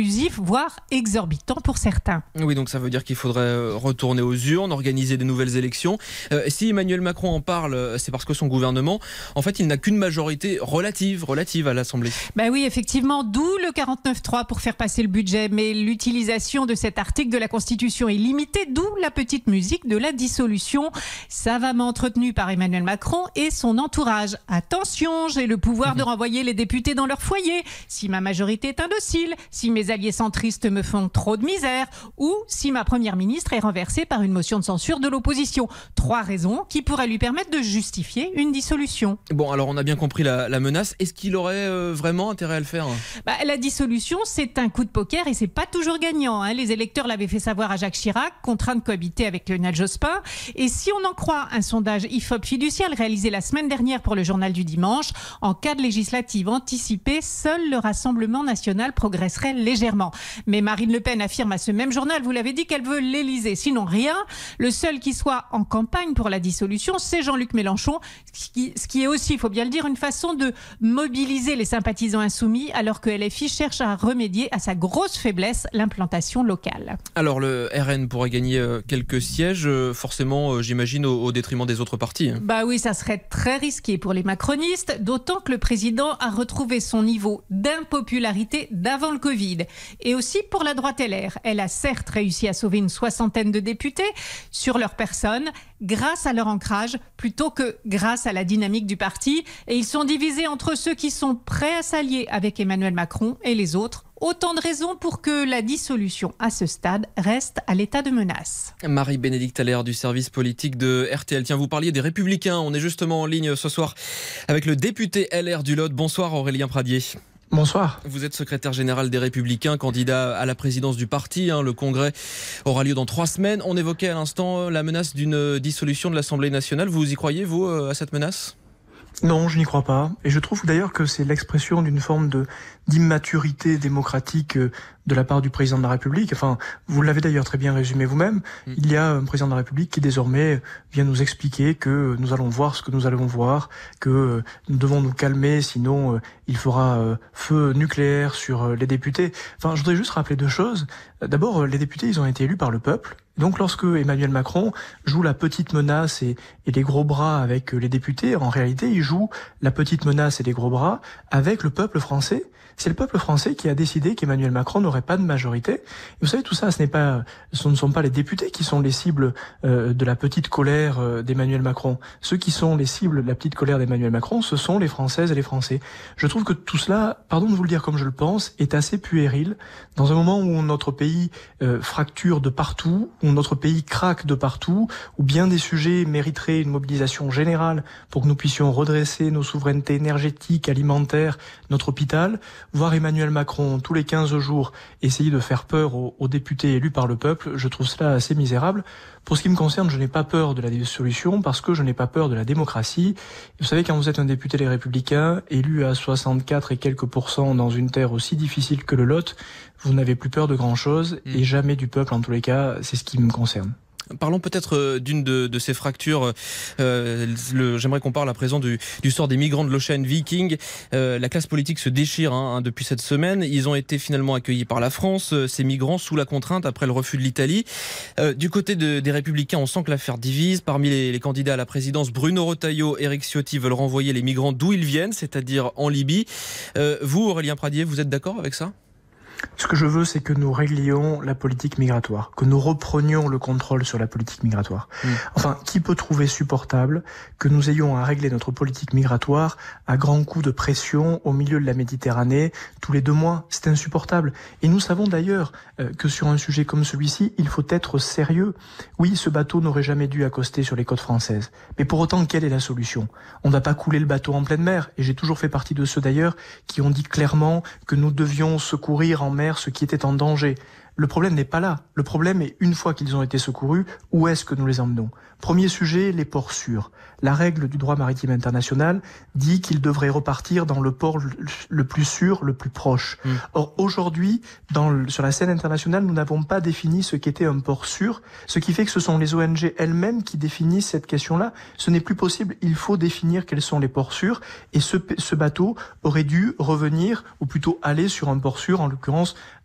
Speaker 19: abusif, voire exorbitant pour certains.
Speaker 3: Oui, donc ça veut dire qu'il faudrait retourner aux urnes, organiser des nouvelles élections. Euh, si Emmanuel Macron en parle, c'est parce que son gouvernement, en fait, il n'a qu'une majorité relative, relative à l'Assemblée.
Speaker 19: Ben oui, effectivement, d'où le quarante-neuf trois pour faire passer le budget. Mais l'utilisation de cet article de la Constitution est limitée, d'où la petite musique de la dissolution, savamment entretenue par Emmanuel Macron et son entourage. Attention, j'ai le pouvoir de renvoyer les députés dans leur foyer, si ma majorité est indocile, si mes alliés centristes me font trop de misère, ou si ma première ministre est renversée par une motion de censure de l'opposition. Trois raisons qui pourraient lui permettre de justifier une dissolution.
Speaker 3: Bon, alors on a bien compris la, la menace. Est-ce qu'il aurait euh, vraiment intérêt à le faire ?
Speaker 19: bah, La dissolution, c'est un coup de poker et c'est pas toujours gagnant. Hein. Les électeurs l'avaient fait savoir à Jacques Chirac, contraint de cohabiter avec Lionel Jospin. Et si on en croit un sondage I F O P fiducial réalisé la semaine dernière pour le journal du dimanche, en cas de législative anticipée, seul le Rassemblement national progresserait légèrement. Mais Marine Le Pen affirme à ce même journal, vous l'avez dit, qu'elle veut l'Élysée, sinon rien. Le seul qui soit en campagne pour la dissolution, c'est Jean-Luc Mélenchon, ce qui, ce qui est aussi, il faut bien le dire, une façon de mobiliser les sympathisants insoumis, alors que L F I cherche à remédier à sa grosse faiblesse, l'implantation locale.
Speaker 3: Alors le R N pourrait gagner quelques sièges, forcément, j'imagine, au, au détriment des autres partis.
Speaker 19: Bah oui, ça serait très risqué pour les macronistes, d'autant que le président a retrouvé son niveau d'impopularité d'avant le Covid. Et aussi pour la droite L R. Elle a certes réussi à sauver une soixantaine de députés sur leur personne, grâce à leur ancrage, plutôt que grâce à la dynamique du parti. Et ils sont divisés entre ceux qui sont prêts à s'allier avec Emmanuel Macron et les autres. Autant de raisons pour que la dissolution, à ce stade, reste à l'état de menace.
Speaker 3: Marie-Bénédicte Allaire du service politique de R T L. Tiens, vous parliez des Républicains. On est justement en ligne ce soir avec le député L R du Lot. Bonsoir Aurélien Pradier.
Speaker 5: Bonsoir.
Speaker 3: Vous êtes secrétaire général des Républicains, candidat à la présidence du parti. Hein, le congrès aura lieu dans trois semaines. On évoquait à l'instant la menace d'une dissolution de l'Assemblée nationale. Vous y croyez, vous, à cette menace ?
Speaker 5: Non, je n'y crois pas. Et je trouve d'ailleurs que c'est l'expression d'une forme de d'immaturité démocratique de la part du président de la République. Enfin, vous l'avez d'ailleurs très bien résumé vous-même. Mmh. Il y a un président de la République qui désormais vient nous expliquer que nous allons voir ce que nous allons voir, que nous devons nous calmer, sinon il fera feu nucléaire sur les députés. Enfin, je voudrais juste rappeler deux choses. D'abord, les députés, ils ont été élus par le peuple. Donc lorsque Emmanuel Macron joue la petite menace et, et les gros bras avec les députés, en réalité, il joue la petite menace et les gros bras avec le peuple français. C'est le peuple français qui a décidé qu'Emmanuel Macron n'aurait pas de majorité. Et vous savez, tout ça, ce n'est pas, ce ne sont pas les députés qui sont les cibles euh, de la petite colère euh, d'Emmanuel Macron. Ceux qui sont les cibles de la petite colère d'Emmanuel Macron, ce sont les Françaises et les Français. Je trouve que tout cela, pardon de vous le dire comme je le pense, est assez puéril dans un moment où notre pays euh, fracture de partout, où notre pays craque de partout, où bien des sujets mériteraient une mobilisation générale pour que nous puissions redresser nos souverainetés énergétiques, alimentaires, notre hôpital. Voir Emmanuel Macron tous les quinze jours essayer de faire peur aux, aux députés élus par le peuple, je trouve cela assez misérable. Pour ce qui me concerne, je n'ai pas peur de la dissolution parce que je n'ai pas peur de la démocratie. Vous savez, quand vous êtes un député des Républicains, élu à soixante-quatre et quelques pourcents dans une terre aussi difficile que le Lot, vous n'avez plus peur de grand-chose et jamais du peuple en tous les cas, c'est ce qui me concerne.
Speaker 3: Parlons peut-être d'une de, de ces fractures. Euh, le, j'aimerais qu'on parle à présent du, du sort des migrants de l'Ocean Viking. Euh, la classe politique se déchire hein, depuis cette semaine. Ils ont été finalement accueillis par la France, ces migrants, sous la contrainte après le refus de l'Italie. Euh, du côté de, des Républicains, on sent que l'affaire divise. Parmi les, les candidats à la présidence, Bruno Retailleau, Éric Ciotti veulent renvoyer les migrants d'où ils viennent, c'est-à-dire en Libye. Euh, vous, Aurélien Pradier, vous êtes d'accord avec ça ?
Speaker 5: Ce que je veux, c'est que nous réglions la politique migratoire, que nous reprenions le contrôle sur la politique migratoire. Mmh. Enfin, qui peut trouver supportable que nous ayons à régler notre politique migratoire à grands coups de pression au milieu de la Méditerranée tous les deux mois ? C'est insupportable. Et nous savons d'ailleurs euh, que sur un sujet comme celui-ci, il faut être sérieux. Oui, ce bateau n'aurait jamais dû accoster sur les côtes françaises. Mais pour autant, quelle est la solution ? On ne va pas couler le bateau en pleine mer. Et j'ai toujours fait partie de ceux d'ailleurs qui ont dit clairement que nous devions secourir en mer ceux qui étaient en danger. Le problème n'est pas là. Le problème est, une fois qu'ils ont été secourus, où est-ce que nous les emmenons ? Premier sujet, les ports sûrs. La règle du droit maritime international dit qu'ils devraient repartir dans le port le plus sûr, le plus proche. Mmh. Or, aujourd'hui, dans le, sur la scène internationale, nous n'avons pas défini ce qu'était un port sûr, ce qui fait que ce sont les O N G elles-mêmes qui définissent cette question-là. Ce n'est plus possible. Il faut définir quels sont les ports sûrs. Et ce, ce bateau aurait dû revenir, ou plutôt aller sur un port sûr, en l'occurrence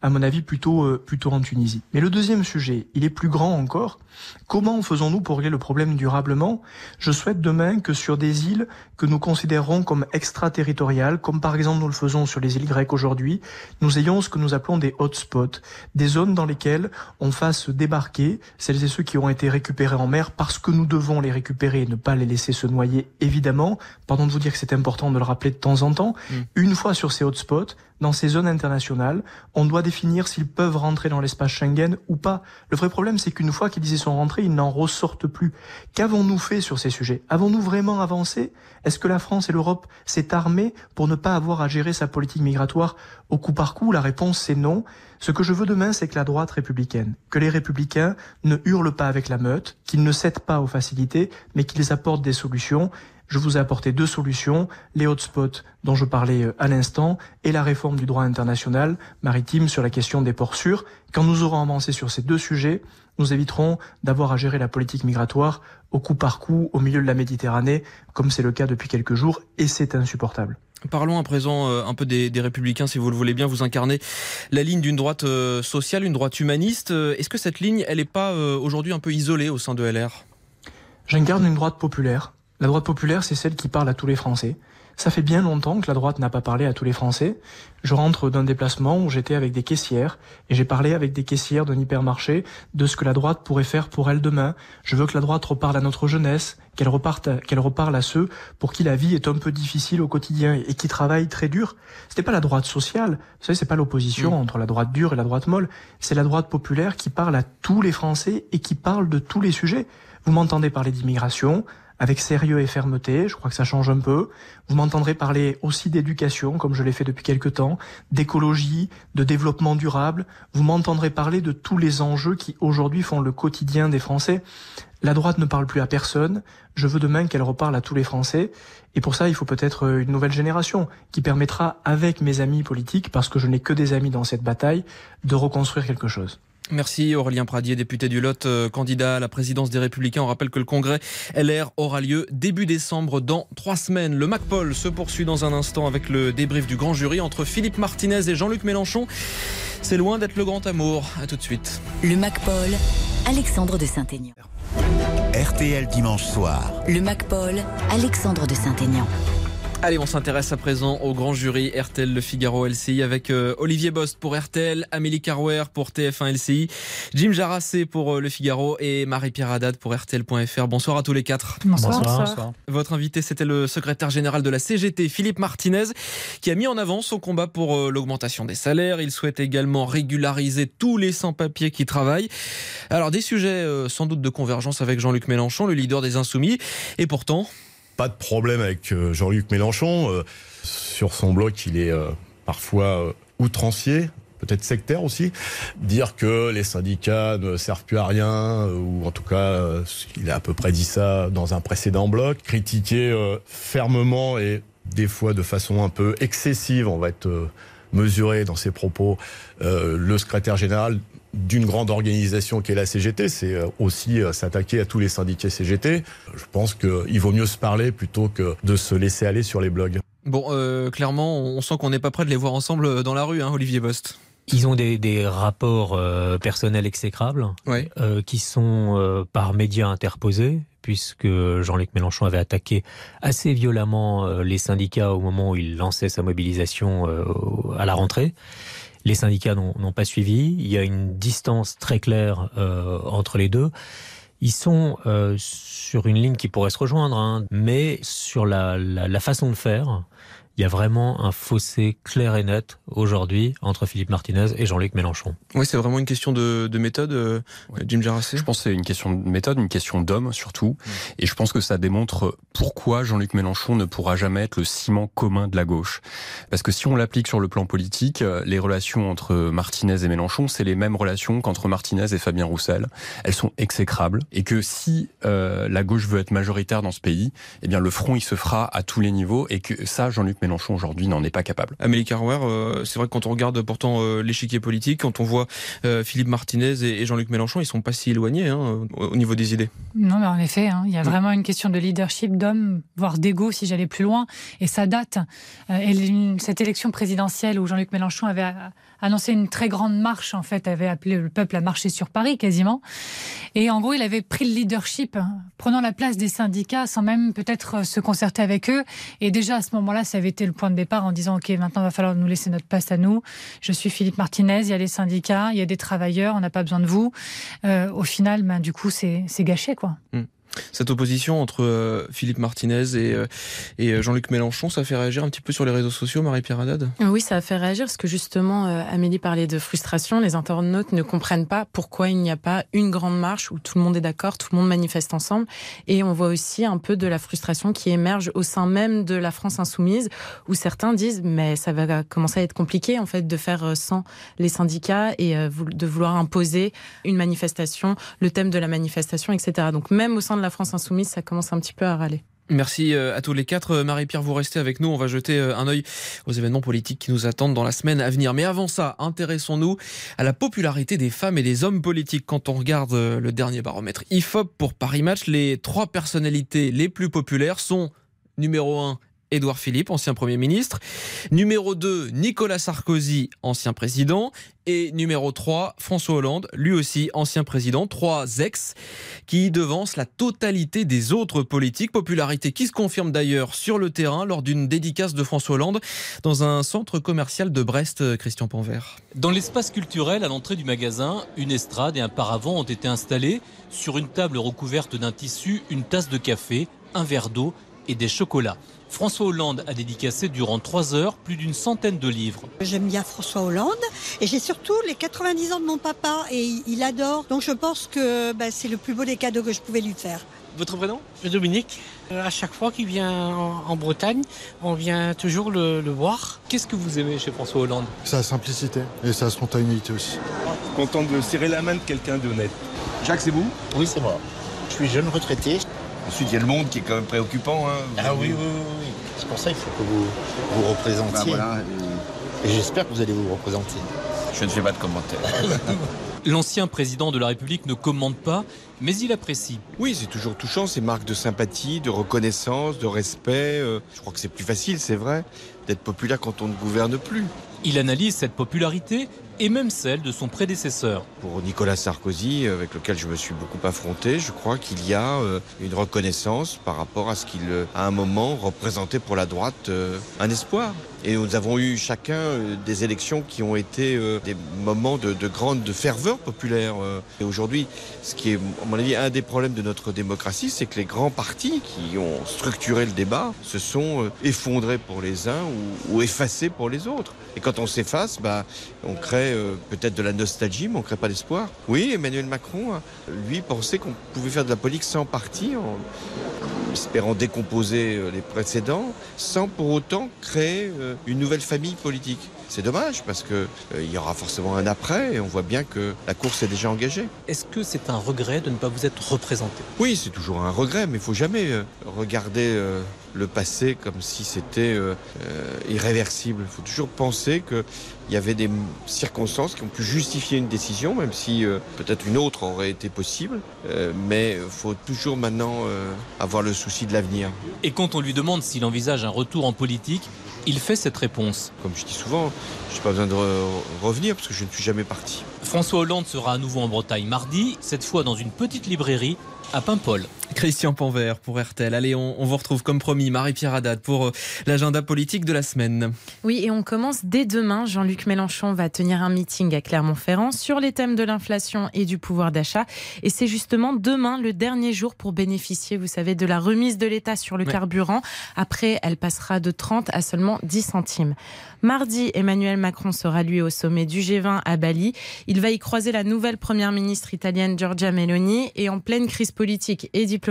Speaker 5: à mon avis, plutôt, euh, plutôt en Tunisie. Mais le deuxième sujet, il est plus grand encore. Comment faisons-nous pour régler le problème durablement ? Je souhaite demain que sur des îles que nous considérons comme extraterritoriales, comme par exemple nous le faisons sur les îles grecques aujourd'hui, nous ayons ce que nous appelons des hotspots, des zones dans lesquelles on fasse débarquer celles et ceux qui ont été récupérés en mer parce que nous devons les récupérer et ne pas les laisser se noyer, évidemment. Pardon de vous dire que c'est important de le rappeler de temps en temps. Mmh. Une fois sur ces hotspots, dans ces zones internationales, on doit définir s'ils peuvent rentrer dans l'espace Schengen ou pas. Le vrai problème, c'est qu'une fois qu'ils y sont rentrés, ils n'en ressortent plus. Qu'avons-nous fait sur ces sujets ? Avons-nous vraiment avancé ? Est-ce que la France et l'Europe s'est armée pour ne pas avoir à gérer sa politique migratoire au coup par coup ? La réponse, c'est non. Ce que je veux demain, c'est que la droite républicaine, que les républicains ne hurlent pas avec la meute, qu'ils ne cèdent pas aux facilités, mais qu'ils apportent des solutions. Je vous ai apporté deux solutions, les hotspots dont je parlais à l'instant et la réforme du droit international maritime sur la question des ports sûrs. Quand nous aurons avancé sur ces deux sujets, nous éviterons d'avoir à gérer la politique migratoire au coup par coup au milieu de la Méditerranée, comme c'est le cas depuis quelques jours, et c'est insupportable.
Speaker 3: Parlons à présent euh, un peu des, des Républicains, si vous le voulez bien. Vous incarnez la ligne d'une droite euh, sociale, une droite humaniste. Euh, est-ce que cette ligne, elle n'est pas euh, aujourd'hui un peu isolée au sein de L R ?
Speaker 5: J'incarne une droite populaire. La droite populaire, c'est celle qui parle à tous les Français. Ça fait bien longtemps que la droite n'a pas parlé à tous les Français. Je rentre d'un déplacement où j'étais avec des caissières et j'ai parlé avec des caissières d'un hypermarché de ce que la droite pourrait faire pour elle demain. Je veux que la droite reparle à notre jeunesse, qu'elle reparte, qu'elle reparle à ceux pour qui la vie est un peu difficile au quotidien et qui travaillent très dur. C'était pas la droite sociale. Vous savez, c'est pas l'opposition mmh. entre la droite dure et la droite molle. C'est la droite populaire qui parle à tous les Français et qui parle de tous les sujets. Vous m'entendez parler d'immigration avec sérieux et fermeté, je crois que ça change un peu. Vous m'entendrez parler aussi d'éducation, comme je l'ai fait depuis quelque temps, d'écologie, de développement durable. Vous m'entendrez parler de tous les enjeux qui aujourd'hui font le quotidien des Français. La droite ne parle plus à personne. Je veux demain qu'elle reparle à tous les Français. Et pour ça, il faut peut-être une nouvelle génération qui permettra, avec mes amis politiques, parce que je n'ai que des amis dans cette bataille, de reconstruire quelque chose.
Speaker 3: Merci Aurélien Pradier, député du Lot, euh, candidat à la présidence des Républicains. On rappelle que le congrès L R aura lieu début décembre, dans trois semaines. Le MacPol se poursuit dans un instant avec le débrief du grand jury entre Philippe Martinez et Jean-Luc Mélenchon. C'est loin d'être le grand amour. À tout de suite.
Speaker 6: Le MacPol, Alexandre de Saint-Aignan.
Speaker 1: R T L dimanche soir.
Speaker 6: Le MacPol, Alexandre de Saint-Aignan.
Speaker 3: Allez, on s'intéresse à présent au grand jury R T L Le Figaro L C I avec euh, Olivier Bost pour R T L, Amélie Carouer pour T F un L C I, Jim Jarassé pour euh, Le Figaro et Marie-Pierre Haddad pour R T L point F R. Bonsoir à tous les quatre.
Speaker 19: Bonsoir. Bonsoir. Bonsoir.
Speaker 3: Votre invité, c'était le secrétaire général de la C G T, Philippe Martinez, qui a mis en avant son combat pour euh, l'augmentation des salaires. Il souhaite également régulariser tous les sans-papiers qui travaillent. Alors, des sujets euh, sans doute de convergence avec Jean-Luc Mélenchon, le leader des Insoumis. Et pourtant...
Speaker 11: Pas de problème avec Jean-Luc Mélenchon. Euh, sur son bloc, il est euh, parfois euh, outrancier, peut-être sectaire aussi. Dire que les syndicats ne servent plus à rien, euh, ou en tout cas, euh, il a à peu près dit ça dans un précédent bloc. Critiquer euh, fermement et des fois de façon un peu excessive, on va être euh, mesuré dans ses propos, euh, le secrétaire général d'une grande organisation qui est la C G T, c'est aussi s'attaquer à tous les syndiqués C G T. Je pense qu'il vaut mieux se parler plutôt que de se laisser aller sur les blogs.
Speaker 3: Bon, euh, clairement, on sent qu'on n'est pas prêt de les voir ensemble dans la rue, hein, Olivier Bost.
Speaker 22: Ils ont des, des rapports euh, personnels exécrables,
Speaker 3: ouais.
Speaker 22: euh, qui sont euh, par médias interposés, puisque Jean-Luc Mélenchon avait attaqué assez violemment euh, les syndicats au moment où il lançait sa mobilisation euh, à la rentrée. Les syndicats n'ont, n'ont pas suivi. Il y a une distance très claire euh, entre les deux. Ils sont euh, sur une ligne qui pourrait se rejoindre, hein, mais sur la, la, la façon de faire, il y a vraiment un fossé clair et net aujourd'hui entre Philippe Martinez et Jean-Luc Mélenchon.
Speaker 3: Oui, c'est vraiment une question de, de méthode, euh, ouais. Jim Jarassé.
Speaker 23: Je pense que c'est une question de méthode, une question d'homme surtout. Mmh. Et je pense que ça démontre pourquoi Jean-Luc Mélenchon ne pourra jamais être le ciment commun de la gauche. Parce que si on l'applique sur le plan politique, les relations entre Martinez et Mélenchon, c'est les mêmes relations qu'entre Martinez et Fabien Roussel. Elles sont exécrables. Et que si euh, la gauche veut être majoritaire dans ce pays, eh bien le front il se fera à tous les niveaux. Et que ça, Jean-Luc Mélenchon aujourd'hui n'en est pas capable.
Speaker 3: Amélie Carrouer, euh, c'est vrai que quand on regarde pourtant euh, l'échiquier politique, quand on voit euh, Philippe Martinez et, et Jean-Luc Mélenchon, ils sont pas si éloignés hein, au, au niveau des idées.
Speaker 7: Non, mais en effet, hein, il y a vraiment une question de leadership, d'homme, voire d'ego si j'allais plus loin, et ça date. Euh, et cette élection présidentielle où Jean-Luc Mélenchon avait annoncé une très grande marche, en fait, avait appelé le peuple à marcher sur Paris quasiment, et en gros il avait pris le leadership, prenant la place des syndicats sans même peut-être se concerter avec eux, et déjà à ce moment-là ça avait été le point de départ en disant ok, maintenant il va falloir nous laisser notre place à nous, je suis Philippe Martinez, il y a les syndicats, il y a des travailleurs, on n'a pas besoin de vous. Euh, au final, ben, du coup c'est, c'est gâché quoi.
Speaker 3: Mmh. Cette opposition entre euh, Philippe Martinez et, euh, et Jean-Luc Mélenchon, ça fait réagir un petit peu sur les réseaux sociaux, Marie-Pierre Haddad ?
Speaker 8: Oui, ça a fait réagir parce que justement, euh, Amélie parlait de frustration. Les internautes ne comprennent pas pourquoi il n'y a pas une grande marche où tout le monde est d'accord, tout le monde manifeste ensemble. Et on voit aussi un peu de la frustration qui émerge au sein même de la France insoumise, où certains disent mais ça va commencer à être compliqué en fait de faire sans les syndicats et euh, de vouloir imposer une manifestation, le thème de la manifestation, et cetera. Donc même au sein de la France insoumise, ça commence un petit peu à râler.
Speaker 3: Merci à tous les quatre. Marie-Pierre, vous restez avec nous. On va jeter un œil aux événements politiques qui nous attendent dans la semaine à venir. Mais avant ça, intéressons-nous à la popularité des femmes et des hommes politiques. Quand on regarde le dernier baromètre I F O P pour Paris Match, les trois personnalités les plus populaires sont numéro un, Édouard Philippe, ancien Premier ministre. Numéro deux, Nicolas Sarkozy, ancien président. Et numéro trois, François Hollande, lui aussi ancien président. Trois ex qui devancent la totalité des autres politiques. Popularité qui se confirme d'ailleurs sur le terrain lors d'une dédicace de François Hollande dans un centre commercial de Brest. Christian Panvert.
Speaker 9: Dans l'espace culturel, à l'entrée du magasin, une estrade et un paravent ont été installés. Sur une table recouverte d'un tissu, une tasse de café, un verre d'eau et des chocolats. François Hollande a dédicacé durant trois heures plus d'une centaine de livres.
Speaker 24: J'aime bien François Hollande et j'ai surtout les quatre-vingt-dix ans de mon papa et il adore. Donc je pense que bah, c'est le plus beau des cadeaux que je pouvais lui faire.
Speaker 9: Votre prénom ?
Speaker 25: Dominique. À chaque fois qu'il vient en, en Bretagne, on vient toujours le, le voir.
Speaker 9: Qu'est-ce que vous aimez chez François Hollande ?
Speaker 26: Sa simplicité et sa spontanéité aussi.
Speaker 27: Content de serrer la main de quelqu'un d'honnête. Jacques, c'est vous ?
Speaker 28: Oui, c'est moi. Je suis jeune retraité.
Speaker 27: Ensuite, il y a le monde qui est quand même préoccupant. Hein.
Speaker 28: Ah oui, oui, oui, oui. C'est pour ça qu'il faut que vous vous représentiez.
Speaker 27: Ben voilà,
Speaker 28: et... et j'espère que vous allez vous représenter.
Speaker 27: Je ne fais pas de commentaires.
Speaker 9: L'ancien président de la République ne commente pas, mais il apprécie.
Speaker 27: Oui, c'est toujours touchant, c'est marque de sympathie, de reconnaissance, de respect. Je crois que c'est plus facile, c'est vrai, d'être populaire quand on ne gouverne plus.
Speaker 9: Il analyse cette popularité et même celle de son prédécesseur.
Speaker 27: Pour Nicolas Sarkozy, avec lequel je me suis beaucoup affronté, je crois qu'il y a une reconnaissance par rapport à ce qu'il, à un moment, représentait pour la droite un espoir. Et nous avons eu chacun des élections qui ont été des moments de, de grande ferveur populaire. Et aujourd'hui, ce qui est, à mon avis, un des problèmes de notre démocratie, c'est que les grands partis qui ont structuré le débat se sont effondrés pour les uns ou, ou effacés pour les autres. Et quand on s'efface, bah, on crée euh, peut-être de la nostalgie, mais on ne crée pas d'espoir. Oui, Emmanuel Macron, lui, pensait qu'on pouvait faire de la politique sans parti, en espérant décomposer les précédents, sans pour autant créer euh, une nouvelle famille politique. C'est dommage parce qu'il euh, y aura forcément un après et on voit bien que la course est déjà engagée.
Speaker 9: Est-ce que c'est un regret de ne pas vous être représenté ?
Speaker 27: Oui, c'est toujours un regret, mais il ne faut jamais euh, regarder euh, le passé comme si c'était euh, euh, irréversible. Il faut toujours penser qu'il y avait des circonstances qui ont pu justifier une décision, même si euh, peut-être une autre aurait été possible. Euh, mais il faut toujours maintenant euh, avoir le souci de l'avenir.
Speaker 9: Et quand on lui demande s'il envisage un retour en politique, il fait cette réponse.
Speaker 27: Comme je dis souvent, je n'ai pas besoin de re- revenir parce que je ne suis jamais parti.
Speaker 9: François Hollande sera à nouveau en Bretagne mardi, cette fois dans une petite librairie à Paimpol.
Speaker 3: Christian Panvert pour R T L. Allez, on, on vous retrouve comme promis, Marie-Pierre Haddad pour euh, l'agenda politique de la semaine.
Speaker 8: Oui, et on commence dès demain. Jean-Luc Mélenchon va tenir un meeting à Clermont-Ferrand sur les thèmes de l'inflation et du pouvoir d'achat. Et c'est justement demain le dernier jour pour bénéficier, vous savez, de la remise de l'État sur le ouais. carburant. Après, elle passera de trente à seulement dix centimes. Mardi, Emmanuel Macron sera lui au sommet du G vingt à Bali. Il va y croiser la nouvelle première ministre italienne Giorgia Meloni et en pleine crise politique et diplomatique.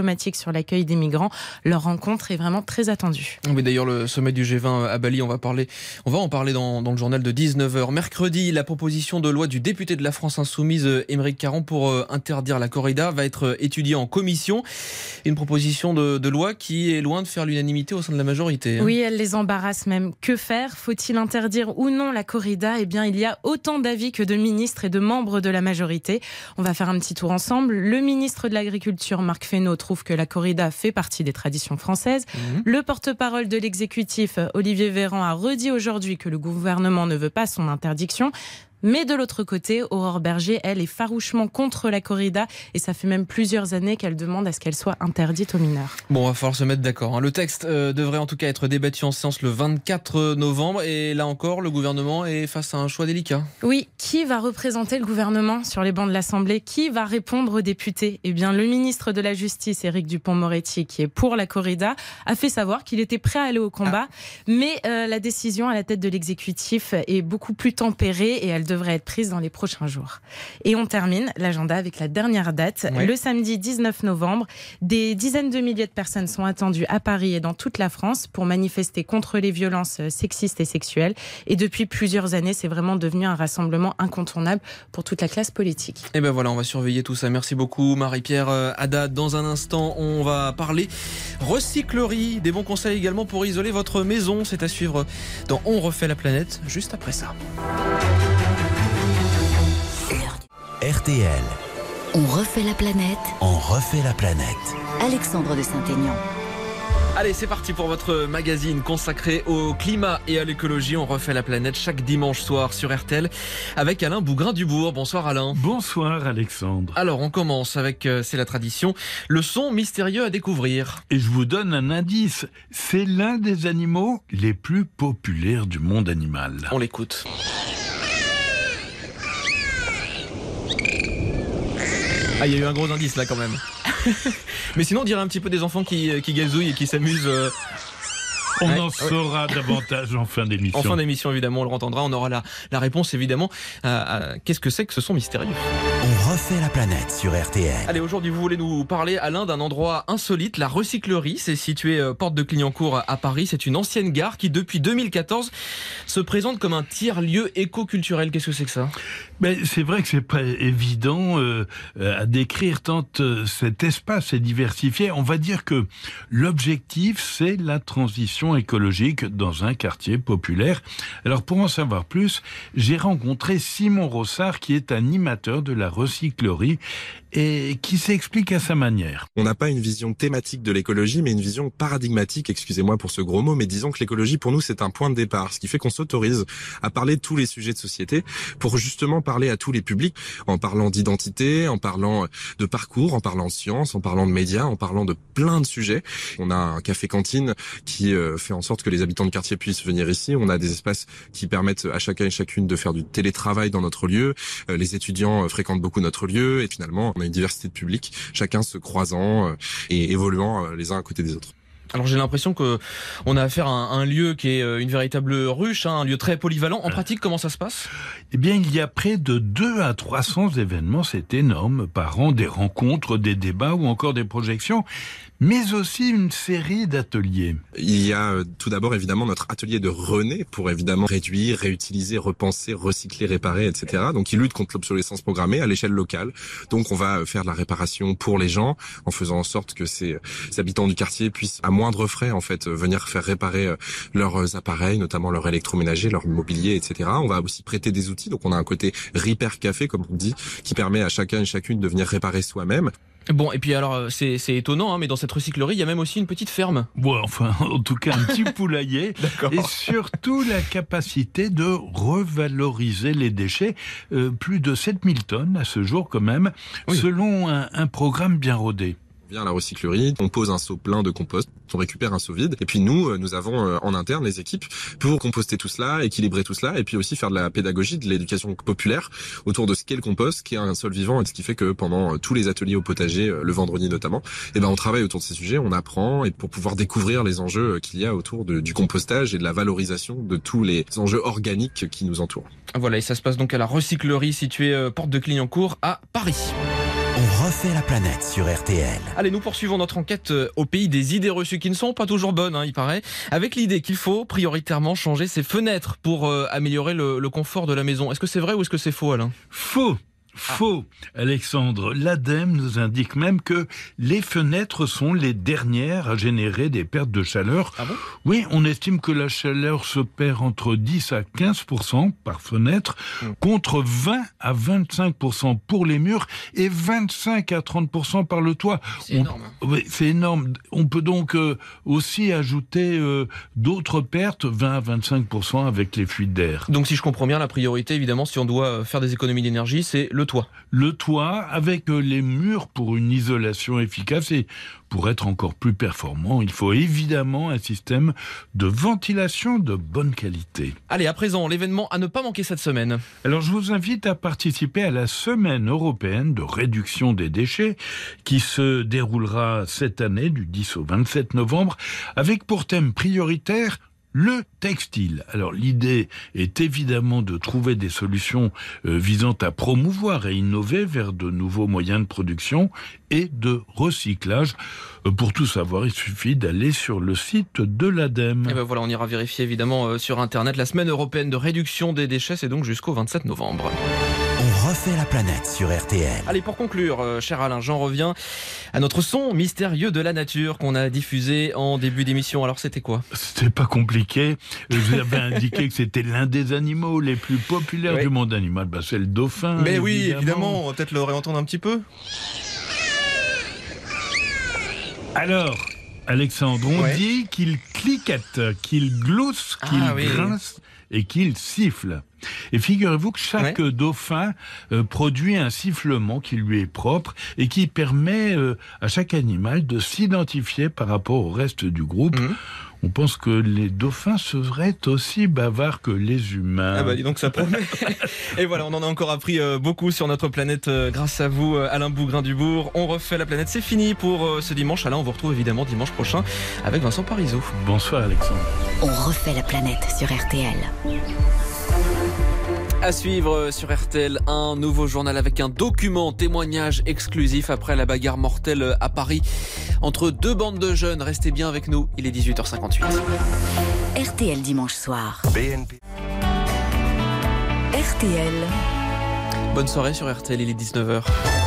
Speaker 8: diplomatique sur l'accueil des migrants. Leur rencontre est vraiment très attendue.
Speaker 3: Oui, d'ailleurs, le sommet du G vingt à Bali, on va, parler, on va en parler dans, dans le journal de dix-neuf heures. Mercredi, la proposition de loi du député de la France Insoumise, Aymeric Caron, pour euh, interdire la corrida va être étudiée en commission. Une proposition de, de loi qui est loin de faire l'unanimité au sein de la majorité. Hein.
Speaker 8: Oui, elle les embarrasse même. Que faire ? Faut-il interdire ou non la corrida ? Eh bien, il y a autant d'avis que de ministres et de membres de la majorité. On va faire un petit tour ensemble. Le ministre de l'Agriculture, Marc Fesneau, trouve que la corrida fait partie des traditions françaises. Mmh. Le porte-parole de l'exécutif, Olivier Véran, a redit aujourd'hui que le gouvernement ne veut pas son interdiction. Mais de l'autre côté, Aurore Berger, elle, est farouchement contre la corrida et ça fait même plusieurs années qu'elle demande à ce qu'elle soit interdite aux mineurs.
Speaker 3: Bon, il va falloir se mettre d'accord. Hein. Le texte euh, devrait en tout cas être débattu en séance le vingt-quatre novembre et là encore, le gouvernement est face à un choix délicat.
Speaker 8: Oui, qui va représenter le gouvernement sur les bancs de l'Assemblée ? Qui va répondre aux députés ? Eh bien, le ministre de la Justice, Éric Dupond-Moretti, qui est pour la corrida, a fait savoir qu'il était prêt à aller au combat, ah. mais euh, la décision à la tête de l'exécutif est beaucoup plus tempérée et elle devrait être prise dans les prochains jours. Et on termine l'agenda avec la dernière date. Oui. Le samedi dix-neuf novembre, des dizaines de milliers de personnes sont attendues à Paris et dans toute la France pour manifester contre les violences sexistes et sexuelles. Et depuis plusieurs années, c'est vraiment devenu un rassemblement incontournable pour toute la classe politique.
Speaker 3: Et ben voilà, on va surveiller tout ça. Merci beaucoup Marie-Pierre Haddad. Dans un instant, on va parler recyclerie. Des bons conseils également pour isoler votre maison. C'est à suivre dans On refait la planète, juste après ça.
Speaker 1: R T L.
Speaker 6: On refait la planète.
Speaker 1: On refait la planète.
Speaker 6: Alexandre de Saint-Aignan.
Speaker 3: Allez, c'est parti pour votre magazine consacré au climat et à l'écologie. On refait la planète chaque dimanche soir sur R T L avec Alain Bougrain-Dubourg. Bonsoir Alain.
Speaker 4: Bonsoir Alexandre.
Speaker 3: Alors on commence avec, euh, c'est la tradition, le son mystérieux à découvrir.
Speaker 4: Et je vous donne un indice, c'est l'un des animaux les plus populaires du monde animal.
Speaker 3: On l'écoute. Ah, il y a eu un gros indice là quand même. Mais sinon on dirait un petit peu des enfants qui, qui gazouillent et qui s'amusent. Euh...
Speaker 4: On ouais, en saura ouais. davantage en fin d'émission.
Speaker 3: En fin d'émission, évidemment, on le entendra. On aura la, la réponse, évidemment. À, à, qu'est-ce que c'est que ce son mystérieux ?
Speaker 1: On refait la planète sur R T L.
Speaker 3: Allez, aujourd'hui, vous voulez nous parler, Alain, d'un endroit insolite, la recyclerie. C'est situé euh, porte de Clignancourt à Paris. C'est une ancienne gare qui, depuis deux mille quatorze, se présente comme un tiers-lieu éco-culturel. Qu'est-ce que c'est que ça ?
Speaker 4: Ben, c'est vrai que c'est pas évident euh, à décrire tant euh, cet espace est diversifié. On va dire que l'objectif, c'est la transition écologique dans un quartier populaire. Alors pour en savoir plus, j'ai rencontré Simon Rossard qui est animateur de la recyclerie et qui s'explique à sa manière.
Speaker 10: On n'a pas une vision thématique de l'écologie, mais une vision paradigmatique, excusez-moi pour ce gros mot, mais disons que l'écologie pour nous c'est un point de départ, ce qui fait qu'on s'autorise à parler de tous les sujets de société pour justement parler à tous les publics, en parlant d'identité, en parlant de parcours, en parlant de science, en parlant de médias, en parlant de plein de sujets. On a un café-cantine qui euh, fait en sorte que les habitants de quartier puissent venir ici. On a des espaces qui permettent à chacun et chacune de faire du télétravail dans notre lieu. Euh, les étudiants euh, fréquentent beaucoup notre lieu et finalement on a une diversité de publics, chacun se croisant euh, et évoluant euh, les uns à côté des autres.
Speaker 3: Alors j'ai l'impression que on a affaire à un, un lieu qui est une véritable ruche, hein, un lieu très polyvalent. En pratique, comment ça se passe ?
Speaker 4: Eh bien, il y a près de deux à trois cents événements, c'est énorme, par an, des rencontres, des débats ou encore des projections, mais aussi une série d'ateliers.
Speaker 10: Il y a euh, tout d'abord évidemment notre atelier de René pour évidemment réduire, réutiliser, repenser, recycler, réparer, et cetera. Donc il lutte contre l'obsolescence programmée à l'échelle locale. Donc on va faire de la réparation pour les gens en faisant en sorte que ces, ces habitants du quartier puissent à moindre frais en fait venir faire réparer leurs appareils, notamment leur électroménager, leur mobilier, et cetera. On va aussi prêter des outils. Donc on a un côté Repair Café comme on dit, qui permet à chacun et chacune de venir réparer soi-même.
Speaker 3: Bon, et puis alors, c'est, c'est étonnant, hein, mais dans cette recyclerie, il y a même aussi une petite ferme.
Speaker 4: Bon, enfin, en tout cas, un petit poulailler.
Speaker 3: D'accord.
Speaker 4: Et surtout, la capacité de revaloriser les déchets. Euh, plus de sept mille tonnes à ce jour, quand même, oui. selon un, un programme bien rodé.
Speaker 10: On vient à la recyclerie, on pose un seau plein de compost, on récupère un seau vide, et puis nous, nous avons en interne les équipes pour composter tout cela, équilibrer tout cela, et puis aussi faire de la pédagogie, de l'éducation populaire autour de ce qu'est le compost, qui est un sol vivant, et ce qui fait que pendant tous les ateliers au potager, le vendredi notamment, et ben on travaille autour de ces sujets, on apprend, et pour pouvoir découvrir les enjeux qu'il y a autour de, du compostage et de la valorisation de tous les enjeux organiques qui nous entourent.
Speaker 3: Voilà, et ça se passe donc à la recyclerie située porte de Clignancourt à Paris.
Speaker 1: On refait la planète sur R T L.
Speaker 3: Allez, nous poursuivons notre enquête au pays des idées reçues qui ne sont pas toujours bonnes, hein, il paraît, avec l'idée qu'il faut prioritairement changer ses fenêtres pour euh, améliorer le, le confort de la maison. Est-ce que c'est vrai ou est-ce que c'est faux, Alain ?
Speaker 4: Faux. Faux, Alexandre. L'ADEME nous indique même que les fenêtres sont les dernières à générer des pertes de chaleur.
Speaker 3: Ah bon ?
Speaker 4: Oui, on estime que la chaleur se perd entre dix à quinze pour cent par fenêtre, mmh. contre vingt à vingt-cinq pour cent pour les murs et vingt-cinq à trente pour cent par le toit.
Speaker 3: C'est on, énorme.
Speaker 4: Oui, c'est énorme. On peut donc euh, aussi ajouter euh, d'autres pertes, vingt à vingt-cinq pour cent avec les fuites d'air.
Speaker 3: Donc si je comprends bien, la priorité, évidemment, si on doit faire des économies d'énergie, c'est le toit.
Speaker 4: Le toit avec les murs pour une isolation efficace et pour être encore plus performant, il faut évidemment un système de ventilation de bonne qualité.
Speaker 3: Allez, à présent, l'événement à ne pas manquer cette semaine.
Speaker 4: Alors je vous invite à participer à la Semaine européenne de réduction des déchets qui se déroulera cette année du dix au vingt-sept novembre avec pour thème prioritaire le textile. Alors l'idée est évidemment de trouver des solutions euh, visant à promouvoir et innover vers de nouveaux moyens de production et de recyclage. Euh, pour tout savoir, il suffit d'aller sur le site de l'ADEME.
Speaker 3: Et ben voilà, on ira vérifier évidemment euh, sur Internet. La Semaine européenne de réduction des déchets, c'est donc jusqu'au vingt-sept novembre.
Speaker 1: On refait la planète sur R T L.
Speaker 3: Allez, pour conclure, euh, cher Alain, j'en reviens à notre son mystérieux de la nature qu'on a diffusé en début d'émission. Alors, c'était quoi ?
Speaker 4: C'était pas compliqué. Vous avez indiqué que c'était l'un des animaux les plus populaires oui. du monde animal. Bah, c'est le dauphin.
Speaker 3: Mais
Speaker 4: évidemment.
Speaker 3: oui, évidemment. On va peut-être le réentendre un petit peu.
Speaker 4: Alors, Alexandre, on
Speaker 3: ouais.
Speaker 4: dit qu'il cliquette, qu'il glousse, qu'il
Speaker 3: ah, oui.
Speaker 4: grince et qu'il siffle. Et figurez-vous que chaque ouais. dauphin euh, produit un sifflement qui lui est propre et qui permet euh, à chaque animal de s'identifier par rapport au reste du groupe. Mmh. On pense que les dauphins seraient aussi bavards que les humains.
Speaker 3: Ah bah dis donc, ça promet. Et voilà, on en a encore appris euh, beaucoup sur notre planète euh, grâce à vous, euh, Alain Bougrain-Dubourg. On refait la planète, c'est fini pour euh, ce dimanche. Alain, on vous retrouve évidemment dimanche prochain avec Vincent Parisot.
Speaker 4: Bonsoir Alexandre.
Speaker 6: On refait la planète sur R T L.
Speaker 3: À suivre sur R T L, un nouveau journal avec un document témoignage exclusif après la bagarre mortelle à Paris entre deux bandes de jeunes. Restez bien avec nous, il est dix-huit heures cinquante-huit.
Speaker 6: R T L dimanche soir.
Speaker 1: B N P.
Speaker 6: R T L.
Speaker 3: Bonne soirée sur R T L, il est dix-neuf heures.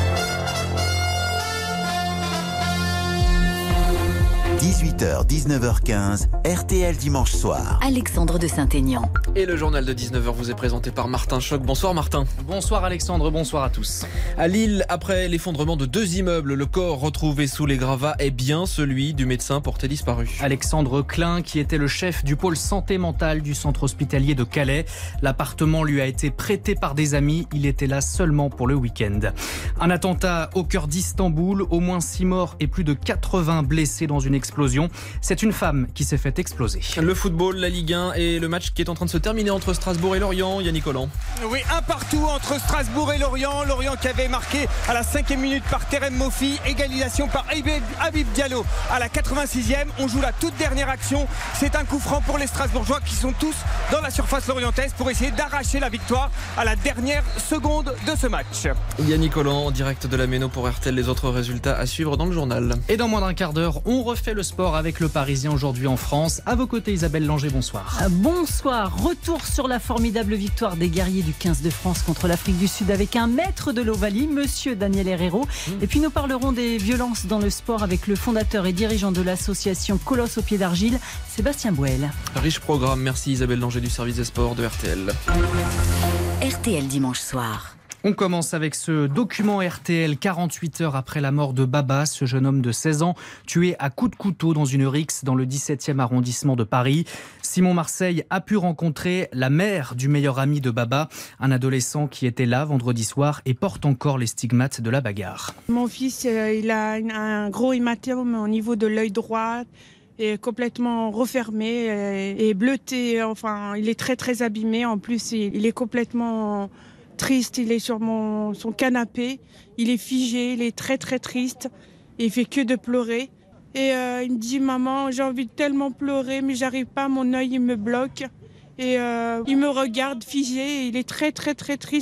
Speaker 1: dix-huit heures, dix-neuf heures quinze, R T L dimanche soir.
Speaker 6: Alexandre de Saint-Aignan.
Speaker 3: Et le journal de dix-neuf heures vous est présenté par Martin Choc. Bonsoir Martin.
Speaker 2: Bonsoir Alexandre, bonsoir à tous.
Speaker 3: À Lille, après l'effondrement de deux immeubles, le corps retrouvé sous les gravats est bien celui du médecin porté disparu.
Speaker 2: Alexandre Klein, qui était le chef du pôle santé mentale du centre hospitalier de Calais. L'appartement lui a été prêté par des amis. Il était là seulement pour le week-end. Un attentat au cœur d'Istanbul. Au moins six morts et plus de quatre-vingts blessés dans une explosion. C'est une femme qui s'est fait exploser.
Speaker 3: Le football, la Ligue un et le match qui est en train de se terminer entre Strasbourg et Lorient. Yannick Collant.
Speaker 12: Oui, un partout entre Strasbourg et Lorient. Lorient qui avait marqué à la cinquième minute par Terem Moffi. Égalisation par Habib Diallo à la quatre-vingt-sixième. On joue la toute dernière action. C'est un coup franc pour les Strasbourgeois qui sont tous dans la surface lorientaise pour essayer d'arracher la victoire à la dernière seconde de ce match.
Speaker 3: Yannick Collant en direct de la Méno pour R T L. Les autres résultats à suivre dans le journal.
Speaker 2: Et dans moins d'un quart d'heure, on refait le sport avec le Parisien aujourd'hui en France. À vos côtés, Isabelle Langer, bonsoir.
Speaker 13: Bonsoir. Retour sur la formidable victoire des guerriers du quinze de France contre l'Afrique du Sud avec un maître de l'Ovalie, monsieur Daniel Herrero. Mmh. Et puis nous parlerons des violences dans le sport avec le fondateur et dirigeant de l'association Colosse au pied d'argile, Sébastien Bouel.
Speaker 3: Riche programme. Merci Isabelle Langer du service des sports de R T L.
Speaker 6: R T L dimanche soir.
Speaker 2: On commence avec ce document R T L quarante-huit heures après la mort de Baba, ce jeune homme de seize ans, tué à coups de couteau dans une rixe dans le dix-septième arrondissement de Paris. Simon Marseille a pu rencontrer la mère du meilleur ami de Baba, un adolescent qui était là vendredi soir et porte encore les stigmates de la bagarre.
Speaker 14: Mon fils, il a un gros hématome au niveau de l'œil droit. Est complètement refermé et bleuté. Enfin, il est très très abîmé. En plus, il est complètement triste. Il est sur mon, son canapé. Il est figé. Il est très très triste. Et il fait que de pleurer. Et euh, il me dit, maman, j'ai envie de tellement pleurer, mais j'arrive pas. Mon œil, il me bloque. Et euh, il me regarde figé. Et il est très très très triste.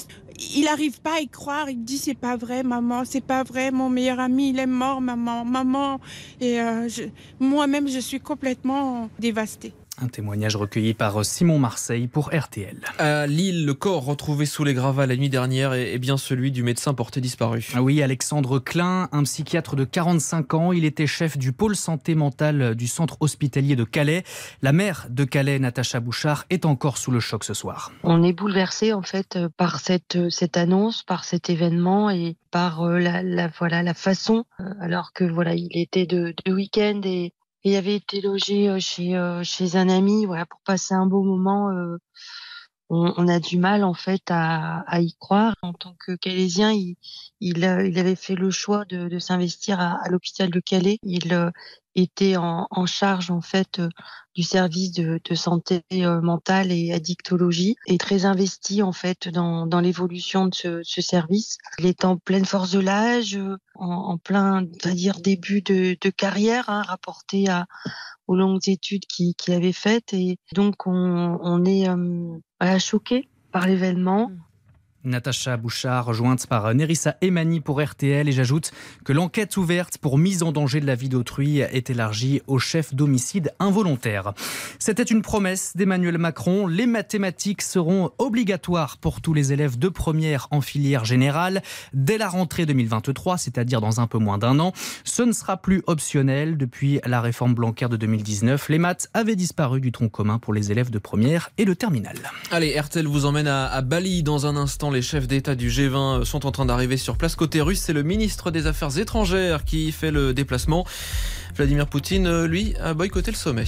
Speaker 14: il n'arrive pas à y croire. Il dit c'est pas vrai, maman, c'est pas vrai. Mon meilleur ami, il est mort, maman, maman. Et euh, je, moi-même, je suis complètement dévastée.
Speaker 2: Un témoignage recueilli par Simon Marseille pour R T L.
Speaker 3: À Lille, le corps retrouvé sous les gravats la nuit dernière est bien celui du médecin porté disparu.
Speaker 2: Ah oui, Alexandre Klein, un psychiatre de quarante-cinq ans. Il était chef du pôle santé mentale du centre hospitalier de Calais. La maire de Calais, Natacha Bouchard, est encore sous le choc ce soir.
Speaker 5: On est bouleversé en fait par cette, cette annonce, par cet événement et par la, la, voilà, la façon. Alors que voilà, il était de, de week-end et il avait été logé chez, chez un ami, voilà, pour passer un beau moment. Euh, on, on a du mal en fait à, à y croire. En tant que Calaisien, il, il, il avait fait le choix de, de s'investir à, à l'hôpital de Calais. Il euh, était en, en charge en fait euh, du service de, de santé euh, mentale et addictologie, et très investi en fait dans, dans l'évolution de ce, ce service. Il est en pleine force de l'âge, euh, en, en plein, on va dire, début de, de carrière, hein, rapporté à, aux longues études qu'il, qu'il avait faites, et donc on, on est euh, voilà, choqué par l'événement.
Speaker 2: Natacha Bouchard, rejointe par Nerissa Emani pour R T L, et j'ajoute que l'enquête ouverte pour mise en danger de la vie d'autrui est élargie au chef d'homicide involontaire. C'était une promesse d'Emmanuel Macron. Les mathématiques seront obligatoires pour tous les élèves de première en filière générale dès la rentrée deux mille vingt-trois, c'est-à-dire dans un peu moins d'un an. Ce ne sera plus optionnel. Depuis la réforme Blanquer de deux mille dix-neuf, les maths avaient disparu du tronc commun pour les élèves de première et de terminale.
Speaker 3: Allez, R T L vous emmène à, à Bali dans un instant. Les chefs d'État du G vingt sont en train d'arriver sur place côté russe. C'est le ministre des Affaires étrangères qui fait le déplacement. Vladimir Poutine, lui, a boycotté le sommet.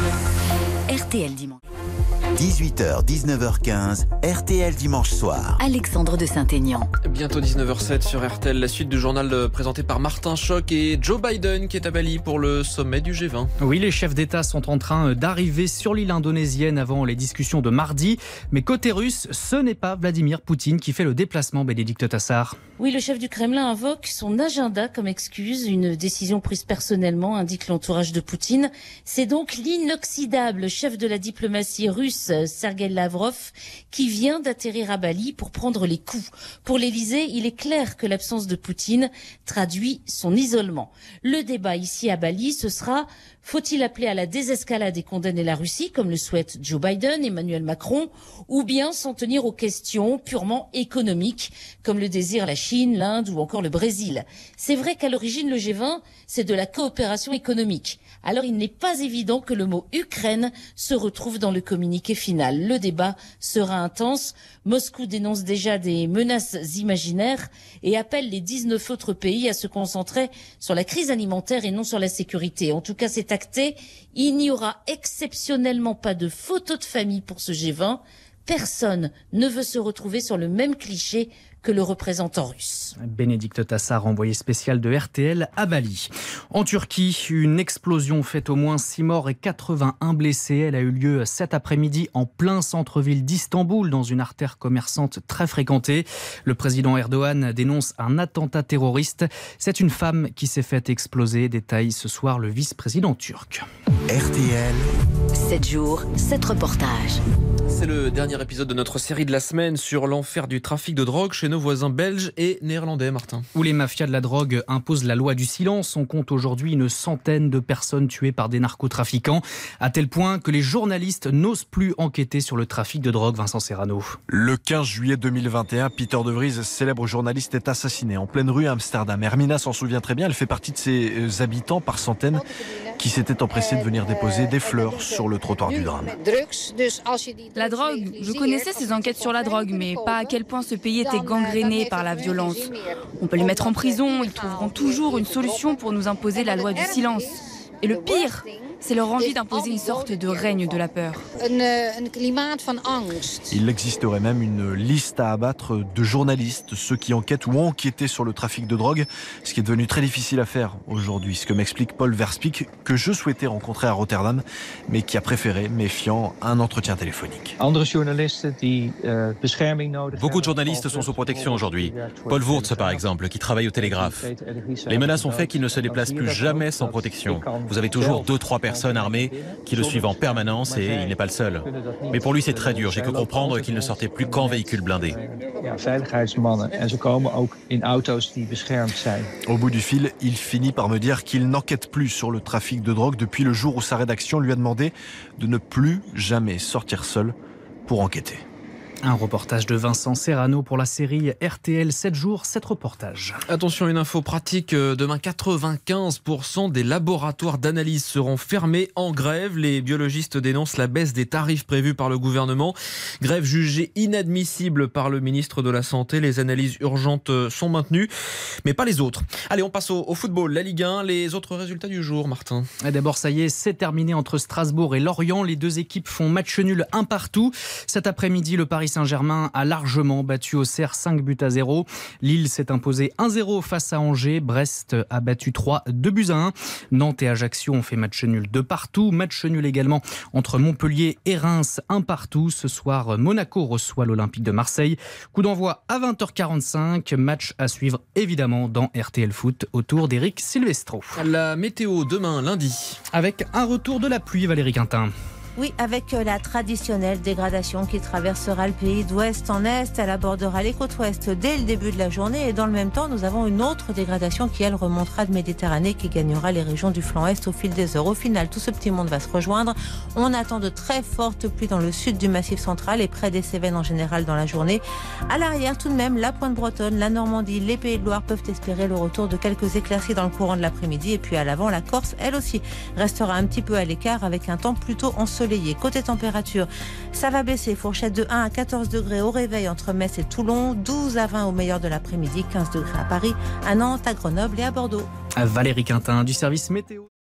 Speaker 6: R T L dimanche.
Speaker 1: dix-huit heures, dix-neuf heures quinze, R T L dimanche soir.
Speaker 6: Alexandre de Saint-Aignan.
Speaker 3: Bientôt dix-neuf heures sept sur R T L, la suite du journal présenté par Martin Choc et Joe Biden qui est à Bali pour le sommet du G vingt.
Speaker 2: Oui, les chefs d'État sont en train d'arriver sur l'île indonésienne avant les discussions de mardi. Mais côté russe, ce n'est pas Vladimir Poutine qui fait le déplacement, Bénédicte Tassard.
Speaker 15: Oui, le chef du Kremlin invoque son agenda comme excuse. Une décision prise personnellement, indique l'entourage de Poutine. C'est donc l'inoxydable chef de la diplomatie russe, Sergei Lavrov, qui vient d'atterrir à Bali pour prendre les coups. Pour l'Élysée, il est clair que l'absence de Poutine traduit son isolement. Le débat ici à Bali, ce sera: faut-il appeler à la désescalade et condamner la Russie, comme le souhaite Joe Biden, Emmanuel Macron, ou bien s'en tenir aux questions purement économiques, comme le désirent la Chine, l'Inde ou encore le Brésil? C'est vrai qu'à l'origine, le G vingt, c'est de la coopération économique. Alors il n'est pas évident que le mot Ukraine se retrouve dans le communiqué final. Le débat sera intense. Moscou dénonce déjà des menaces imaginaires et appelle les dix-neuf autres pays à se concentrer sur la crise alimentaire et non sur la sécurité. En tout cas, c'est acté. Il n'y aura exceptionnellement pas de photos de famille pour ce G vingt. Personne ne veut se retrouver sur le même cliché que le représentant russe.
Speaker 2: Bénédicte Tassard, envoyé spécial de R T L à Bali. En Turquie, une explosion fait au moins six morts et quatre-vingt-un blessés. Elle a eu lieu cet après-midi en plein centre-ville d'Istanbul, dans une artère commerçante très fréquentée. Le président Erdogan dénonce un attentat terroriste. C'est une femme qui s'est fait exploser. Détaille ce soir le vice-président turc.
Speaker 1: R T L.
Speaker 6: sept jours, sept reportages.
Speaker 3: C'est le dernier épisode de notre série de la semaine sur l'enfer du trafic de drogue chez nos voisins belges et néerlandais, Martin.
Speaker 2: Où les mafias de la drogue imposent la loi du silence. On compte aujourd'hui une centaine de personnes tuées par des narcotrafiquants, à tel point que les journalistes n'osent plus enquêter sur le trafic de drogue. Vincent Serrano.
Speaker 16: Le quinze juillet deux mille vingt et un, Peter de Vries, célèbre journaliste, est assassiné en pleine rue à Amsterdam. Hermina s'en souvient très bien, elle fait partie de ces habitants par centaines qui s'étaient empressés de venir déposer des fleurs sur le trottoir du drame.
Speaker 17: La drogue, je connaissais ces enquêtes sur la drogue, mais pas à quel point ce pays était gangréné par la violence. On peut les mettre en prison, ils trouveront toujours une solution pour nous imposer la loi du silence. Et le pire, c'est leur envie d'imposer une sorte de règne de la peur.
Speaker 16: Il existerait même une liste à abattre de journalistes, ceux qui enquêtent ou ont enquêté sur le trafic de drogue, ce qui est devenu très difficile à faire aujourd'hui. Ce que m'explique Paul Verspiek, que je souhaitais rencontrer à Rotterdam, mais qui a préféré, méfiant, un entretien téléphonique.
Speaker 18: Beaucoup de journalistes sont sous protection aujourd'hui. Paul Wurtz, par exemple, qui travaille au Télégraphe. Les menaces ont fait qu'il ne se déplace plus jamais sans protection. Vous avez toujours deux, trois personnes armées qui le suivent en permanence et il n'est pas le seul. Mais pour lui, c'est très dur. J'ai que comprendre qu'il ne sortait plus qu'en véhicule blindé.
Speaker 16: Au bout du fil, il finit par me dire qu'il n'enquête plus sur le trafic de drogue depuis le jour où sa rédaction lui a demandé de ne plus jamais sortir seul pour enquêter.
Speaker 2: Un reportage de Vincent Serrano pour la série R T L sept jours, sept reportages.
Speaker 3: Attention, une info pratique. Demain, quatre-vingt-quinze pour cent des laboratoires d'analyse seront fermés en grève. Les biologistes dénoncent la baisse des tarifs prévus par le gouvernement. Grève jugée inadmissible par le ministre de la Santé. Les analyses urgentes sont maintenues, mais pas les autres. Allez, on passe au, au football. La Ligue un, les autres résultats du jour, Martin.
Speaker 2: Et d'abord, ça y est, c'est terminé entre Strasbourg et Lorient. Les deux équipes font match nul un partout. Cet après-midi, le Paris Saint-Germain a largement battu Auxerre cinq buts à zéro. Lille s'est imposé un zéro face à Angers. Brest a battu trois, deux buts à un. Nantes et Ajaccio ont fait match nul de partout. Match nul également entre Montpellier et Reims, un partout. Ce soir, Monaco reçoit l'Olympique de Marseille. Coup d'envoi à vingt heures quarante-cinq. Match à suivre évidemment dans R T L Foot autour d'Éric Silvestro.
Speaker 3: La météo demain lundi.
Speaker 2: Avec un retour de la pluie, Valérie Quintin.
Speaker 7: Oui, avec la traditionnelle dégradation qui traversera le pays d'ouest en est. Elle abordera les côtes ouest dès le début de la journée. Et dans le même temps, nous avons une autre dégradation qui, elle, remontera de Méditerranée, qui gagnera les régions du flanc est au fil des heures. Au final, tout ce petit monde va se rejoindre. On attend de très fortes pluies dans le sud du Massif central et près des Cévennes en général dans la journée. À l'arrière, tout de même, la Pointe bretonne, la Normandie, les Pays de Loire peuvent espérer le retour de quelques éclaircies dans le courant de l'après-midi. Et puis à l'avant, la Corse, elle aussi, restera un petit peu à l'écart avec un temps plutôt ensoleillé. Côté température, ça va baisser, fourchette de un à quatorze degrés au réveil entre Metz et Toulon, douze à vingt au meilleur de l'après-midi, quinze degrés à Paris, à Nantes, à Grenoble et à Bordeaux.
Speaker 2: Valérie Quintin du service météo.